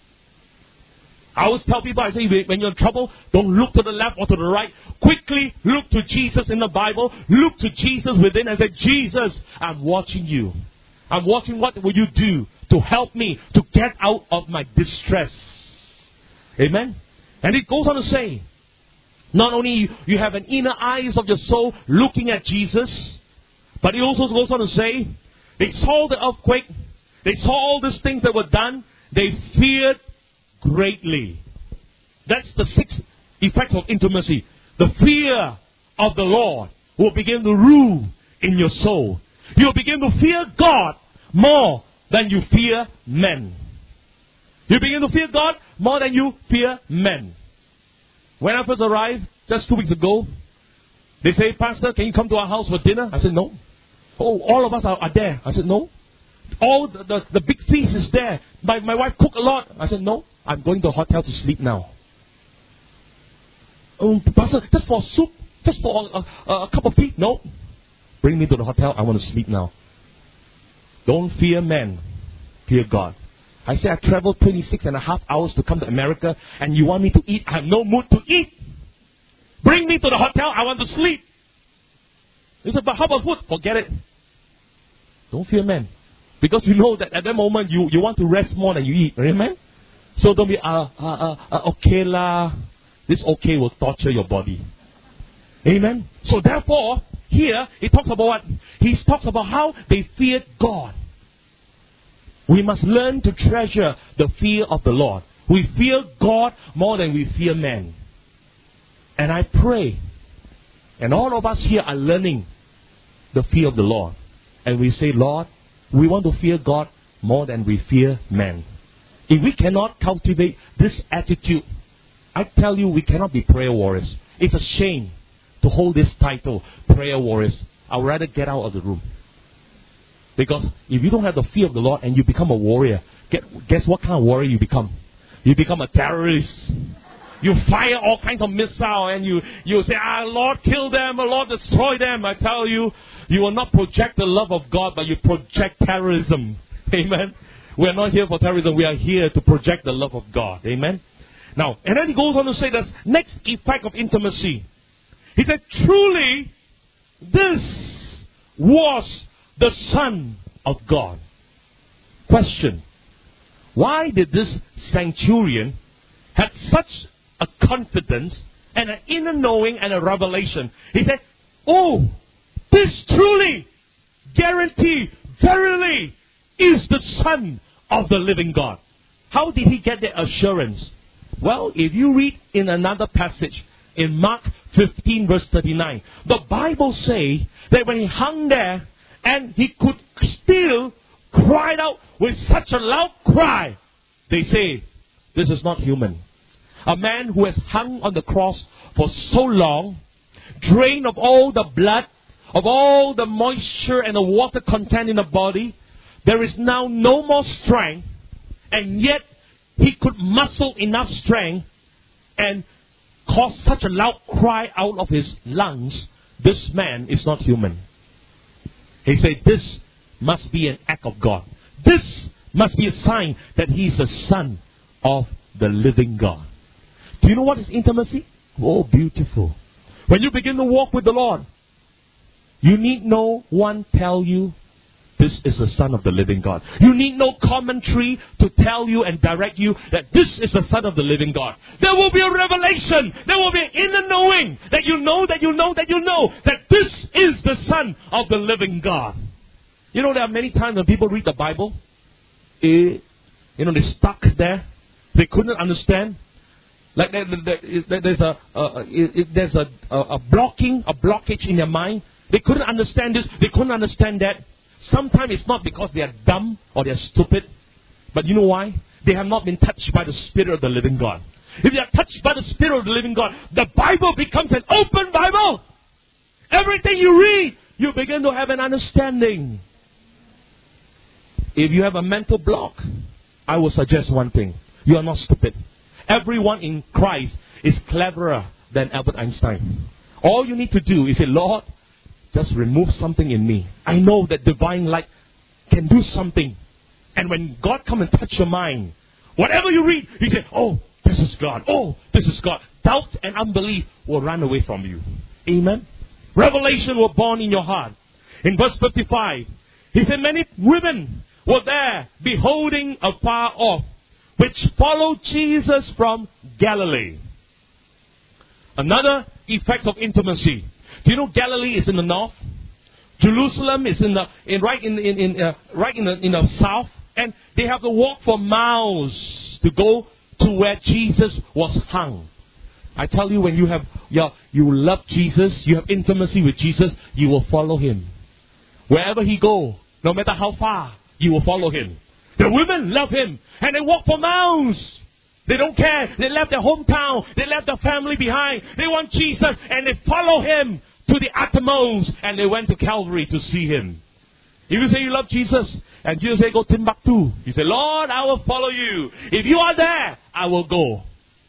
I always tell people, I say, when you're in trouble, don't look to the left or to the right. Quickly look to Jesus in the Bible. Look to Jesus within and say, Jesus, I'm watching you. I'm watching what will you do to help me to get out of my distress. Amen? And it goes on to say, not only you have an inner eyes of your soul looking at Jesus, but it also goes on to say, they saw the earthquake, they saw all these things that were done, they feared greatly. That's the six effects of intimacy. The fear of the Lord will begin to rule in your soul. You'll begin to fear God more than you fear men. You begin to fear God more than you fear men. When I first arrived, just two weeks ago, they say, Pastor, can you come to our house for dinner? I said, no. Oh, all of us are, are there. I said, no. All the, the, the big feast is there. My, my wife cooked a lot. I said, no. I'm going to a hotel to sleep now. Oh, Pastor, just for soup? Just for a, a, a cup of tea? No. Bring me to the hotel. I want to sleep now. Don't fear men. Fear God. I said, I traveled twenty-six and a half hours to come to America, and you want me to eat? I have no mood to eat. Bring me to the hotel. I want to sleep. He said, but how about food? Forget it. Don't fear men. Because you know that at that moment, you, you want to rest more than you eat. Amen? So don't be, uh, uh, uh, uh, okay lah. This okay will torture your body. Amen? So therefore, here, he talks about what? He talks about how they feared God. We must learn to treasure the fear of the Lord. We fear God more than we fear man. And I pray, and all of us here are learning the fear of the Lord. And we say, Lord, we want to fear God more than we fear man. If we cannot cultivate this attitude, I tell you, we cannot be prayer warriors. It's a shame to hold this title, prayer warriors. I would rather get out of the room. Because if you don't have the fear of the Lord and you become a warrior, get, guess what kind of warrior you become? You become a terrorist. You fire all kinds of missiles and you, you say, ah, Lord, kill them, oh, Lord, destroy them. I tell you, you will not project the love of God, but you project terrorism. Amen. We are not here for terrorism. We are here to project the love of God. Amen. Now, and then he goes on to say this next effect of intimacy. He said, truly, this was the Son of God. Question. Why did this centurion have such a confidence and an inner knowing and a revelation? He said, oh, this truly, guarantee, verily, is the Son of the living God. How did he get that assurance? Well, if you read in another passage, in Mark fifteen verse thirty-nine, the Bible says that when he hung there and he could still cry out with such a loud cry, they say, this is not human. A man who has hung on the cross for so long, drained of all the blood, of all the moisture and the water content in the body, there is now no more strength, and yet he could muscle enough strength and cause such a loud cry out of his lungs. This man is not human. He said, this must be an act of God. This must be a sign that he is the Son of the living God. Do you know what is intimacy? Oh, beautiful. When you begin to walk with the Lord, you need no one tell you this is the Son of the living God. You need no commentary to tell you and direct you that this is the Son of the living God. There will be a revelation. There will be an inner knowing that you know, that you know, that you know that this is the Son of the living God. You know, there are many times when people read the Bible, eh, you know, they're stuck there. They couldn't understand. Like there, there, there's a, a, there's a, a blocking, a blockage in their mind. They couldn't understand this. They couldn't understand that. Sometimes it's not because they are dumb or they are stupid. But you know why? They have not been touched by the Spirit of the living God. If they are touched by the Spirit of the living God, the Bible becomes an open Bible. Everything you read, you begin to have an understanding. If you have a mental block, I will suggest one thing. You are not stupid. Everyone in Christ is cleverer than Albert Einstein. All you need to do is say, Lord, just remove something in me. I know that divine light can do something. And when God comes and touch your mind, whatever you read, you say, oh, this is God. Oh, this is God. Doubt and unbelief will run away from you. Amen. Revelation will born in your heart. In verse fifty-five, he said, many women were there beholding afar off, which followed Jesus from Galilee. Another effect of intimacy. Do you know Galilee is in the north? Jerusalem is in the in right in in, in uh, right in the in the south, and they have to walk for miles to go to where Jesus was hung. I tell you, when you have your you love Jesus, you have intimacy with Jesus, you will follow him wherever he go. No matter how far, you will follow him. The women love him, and they walk for miles. They don't care. They left their hometown. They left their family behind. They want Jesus, and they follow him to the uttermost, and they went to Calvary to see him. If you say you love Jesus, and Jesus say go Timbuktu, you say, Lord, I will follow you. If you are there, I will go.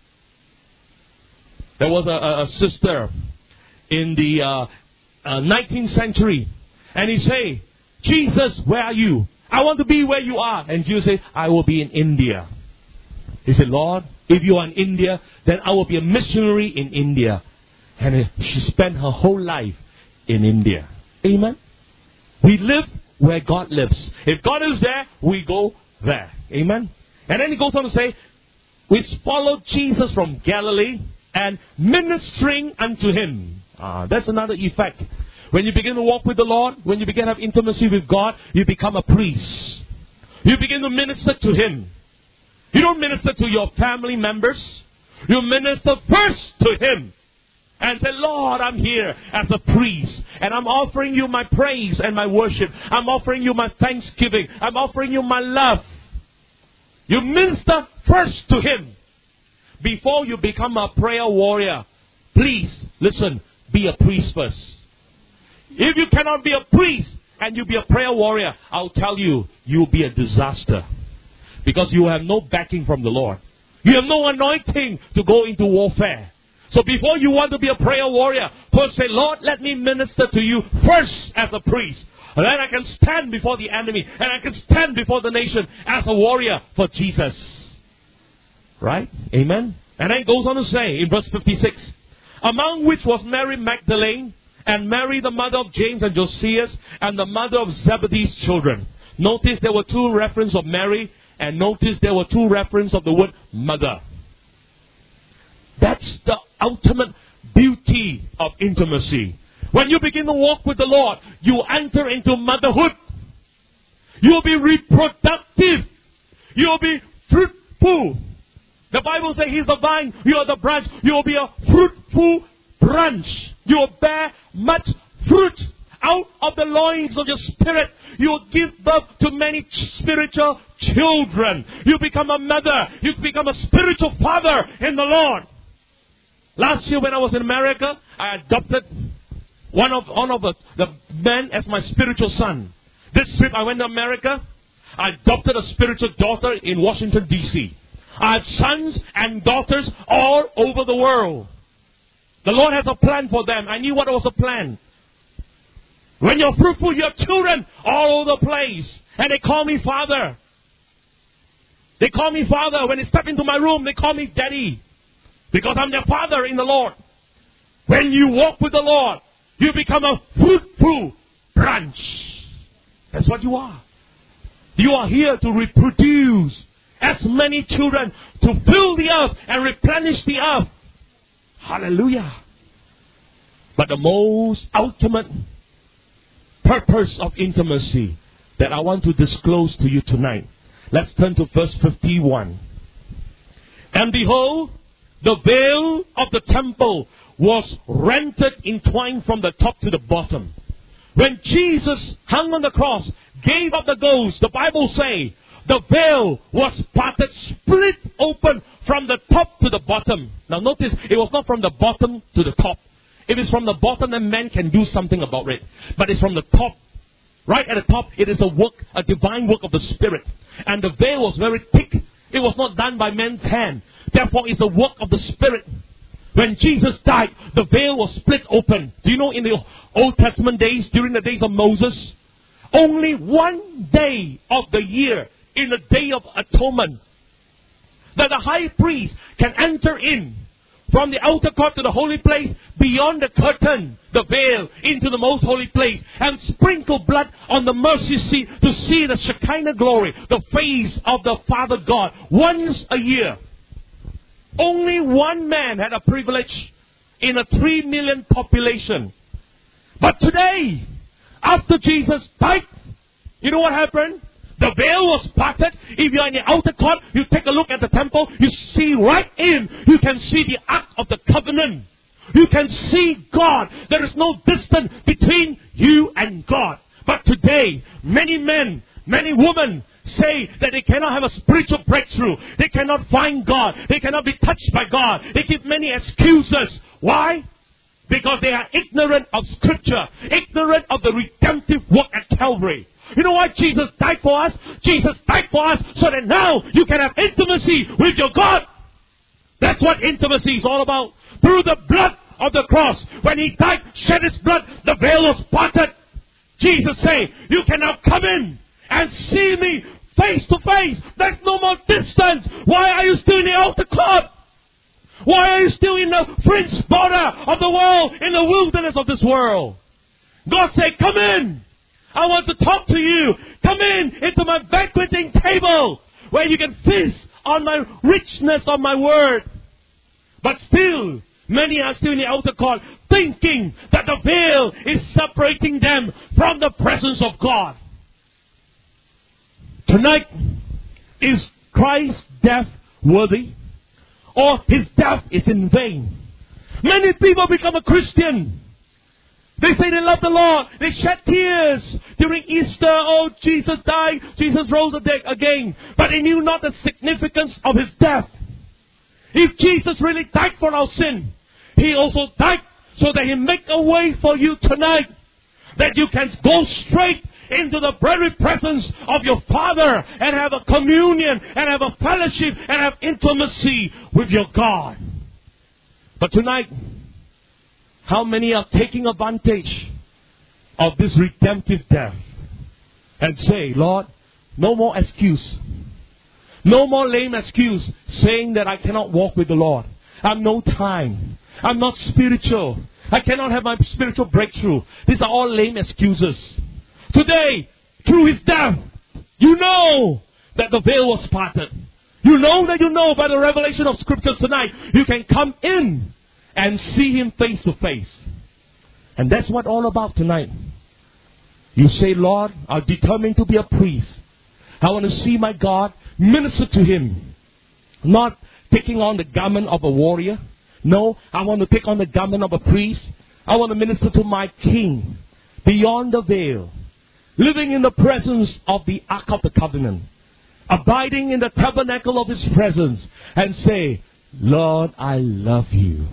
There was a, a, a sister in the uh, uh, nineteenth century, and he say, Jesus, where are you? I want to be where you are. And Jesus said, I will be in India. He said, Lord, if you are in India, then I will be a missionary in India. And she spent her whole life in India. Amen. We live where God lives. If God is there, we go there. Amen. And then he goes on to say, we followed Jesus from Galilee and ministering unto him. Ah, that's another effect. When you begin to walk with the Lord, when you begin to have intimacy with God, you become a priest. You begin to minister to him. You don't minister to your family members. You minister first to him. And say, Lord, I'm here as a priest. And I'm offering you my praise and my worship. I'm offering you my thanksgiving. I'm offering you my love. You minister first to him. Before you become a prayer warrior, please, listen, be a priest first. If you cannot be a priest and you be a prayer warrior, I'll tell you, you'll be a disaster. Because you have no backing from the Lord. You have no anointing to go into warfare. So before you want to be a prayer warrior, first say, Lord, let me minister to you first as a priest. And then I can stand before the enemy. And I can stand before the nation as a warrior for Jesus. Right? Amen? And then it goes on to say in verse fifty-six, among which was Mary Magdalene, and Mary the mother of James and Josias, and the mother of Zebedee's children. Notice there were two references of Mary, and notice there were two references of the word mother. That's the ultimate beauty of intimacy. When you begin to walk with the Lord, you enter into motherhood. You will be reproductive. You will be fruitful. The Bible says He's the vine, you are the branch. You will be a fruitful branch. You will bear much fruit. Out of the loins of your spirit, you will give birth to many spiritual children. You become a mother. You become a spiritual father in the Lord. Last year when I was in America, I adopted one of, one of the, the men as my spiritual son. This trip I went to America, I adopted a spiritual daughter in Washington, D C I have sons and daughters all over the world. The Lord has a plan for them. I knew what was the plan. When you're fruitful, you have children all over the place. And they call me father. They call me father. When they step into my room, they call me daddy. Because I'm their father in the Lord. When you walk with the Lord, you become a fruitful branch. That's what you are. You are here to reproduce as many children, to fill the earth and replenish the earth. Hallelujah. But the most ultimate purpose of intimacy that I want to disclose to you tonight. Let's turn to verse fifty-one. And behold, the veil of the temple was rented in twain from the top to the bottom. When Jesus hung on the cross, gave up the ghost, the Bible says, the veil was parted, split open from the top to the bottom. Now notice, it was not from the bottom to the top. If it's from the bottom, then man can do something about it. But it's from the top. Right at the top, it is a work, a divine work of the Spirit. And the veil was very thick. It was not done by man's hand. Therefore, it's a work of the Spirit. When Jesus died, the veil was split open. Do you know in the Old Testament days, during the days of Moses, only one day of the year, in the Day of Atonement, that the high priest can enter in from the outer court to the holy place, beyond the curtain, the veil, into the most holy place, and sprinkle blood on the mercy seat to see the Shekinah glory, the face of the Father God, once a year. Only one man had a privilege in a three million population. But today, after Jesus died, you know what happened? The veil was parted. If you're in the outer court, you take a look at the temple, you see right in, you can see the Ark of the Covenant. You can see God. There is no distance between you and God. But today, many men, many women say that they cannot have a spiritual breakthrough. They cannot find God. They cannot be touched by God. They give many excuses. Why? Because they are ignorant of Scripture, ignorant of the redemptive work at Calvary. You know why Jesus died for us? Jesus died for us so that now you can have intimacy with your God. That's what intimacy is all about. Through the blood of the cross, when He died, shed His blood, the veil was parted. Jesus said, you can now come in and see me face to face. There's no more distance. Why are you still in the outer court? Why are you still in the fringe border of the world, in the wilderness of this world? God said, come in. I want to talk to you. Come in into my banqueting table where you can feast on my richness of my word. But still, many are still in the outer court thinking that the veil is separating them from the presence of God. Tonight, is Christ's death worthy? Or His death is in vain? Many people become a Christian. They say they love the Lord. They shed tears during Easter. Oh, Jesus died. Jesus rose again. But they knew not the significance of His death. If Jesus really died for our sin, He also died so that He make a way for you tonight. That you can go straight into the very presence of your Father and have a communion and have a fellowship and have intimacy with your God. But tonight, how many are taking advantage of this redemptive death and say, Lord, no more excuse. No more lame excuse saying that I cannot walk with the Lord. I have no time. I'm not spiritual. I cannot have my spiritual breakthrough. These are all lame excuses. Today, through His death, you know that the veil was parted. You know that you know by the revelation of Scriptures tonight, you can come in and see Him face to face. And that's what all about tonight. You say, Lord, I'm determined to be a priest. I want to see my God, minister to Him. Not taking on the garment of a warrior. No, I want to take on the garment of a priest. I want to minister to my King beyond the veil. Living in the presence of the Ark of the Covenant. Abiding in the tabernacle of His presence. And say, Lord, I love you.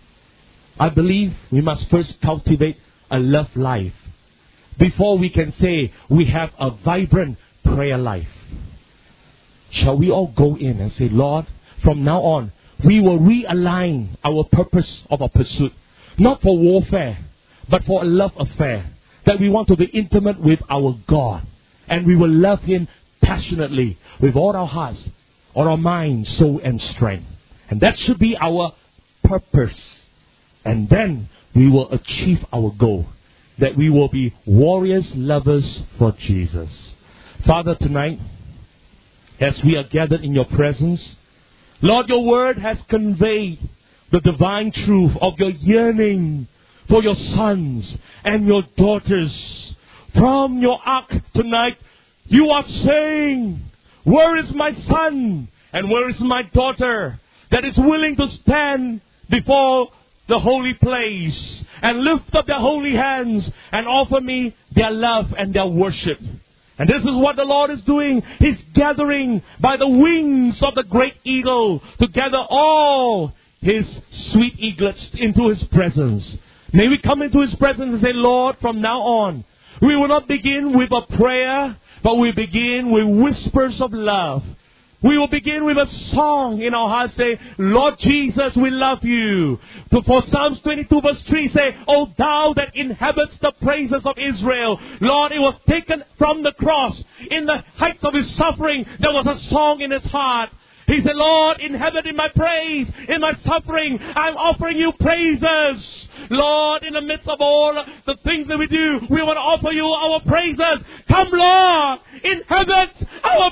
I believe we must first cultivate a love life before we can say we have a vibrant prayer life. Shall we all go in and say, Lord, from now on, we will realign our purpose of our pursuit. Not for warfare, but for a love affair. That we want to be intimate with our God. And we will love Him passionately with all our hearts, all our mind, soul, and strength. And that should be our purpose. And then we will achieve our goal. That we will be warriors, lovers for Jesus. Father, tonight, as we are gathered in your presence, Lord, your word has conveyed the divine truth of your yearning for your sons and your daughters. From your ark tonight, you are saying, where is my son and where is my daughter that is willing to stand before the holy place and lift up their holy hands and offer me their love and their worship? And this is what the Lord is doing. He's gathering by the wings of the great eagle to gather all His sweet eaglets into His presence. May we come into His presence and say, Lord, from now on, we will not begin with a prayer, but we begin with whispers of love. We will begin with a song in our hearts, say, Lord Jesus, we love you. So for Psalms twenty-two verse three say, O thou that inhabits the praises of Israel. Lord, it was taken from the cross. In the heights of His suffering, there was a song in His heart. He said, Lord, inhabit in my praise, in my suffering, I'm offering you praises. Lord, in the midst of all the things that we do, we want to offer you our praises. Come, Lord, inhabit our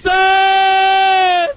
praises.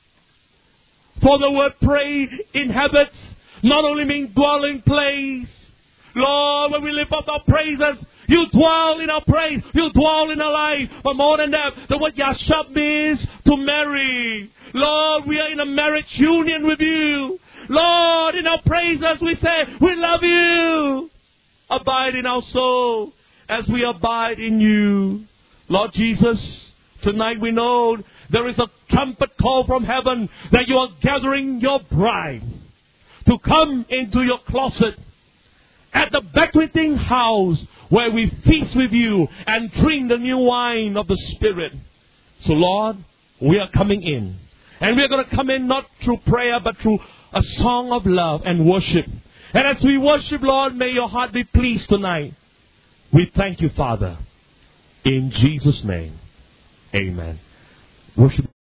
For the word pray, inhabits, not only means dwelling place. Lord, when we lift up our praises, you dwell in our praise. You dwell in our life. But more than that, the word yashab means to marry. Lord, we are in a marriage union with you. Lord, in our praises we say, we love you. Abide in our soul as we abide in you. Lord Jesus, tonight we know there is a trumpet call from heaven that you are gathering your bride to come into your closet at the banqueting house where we feast with you and drink the new wine of the Spirit. So Lord, we are coming in. And we are going to come in not through prayer, but through a song of love and worship. And as we worship, Lord, may your heart be pleased tonight. We thank you, Father. In Jesus' name, amen. Worship.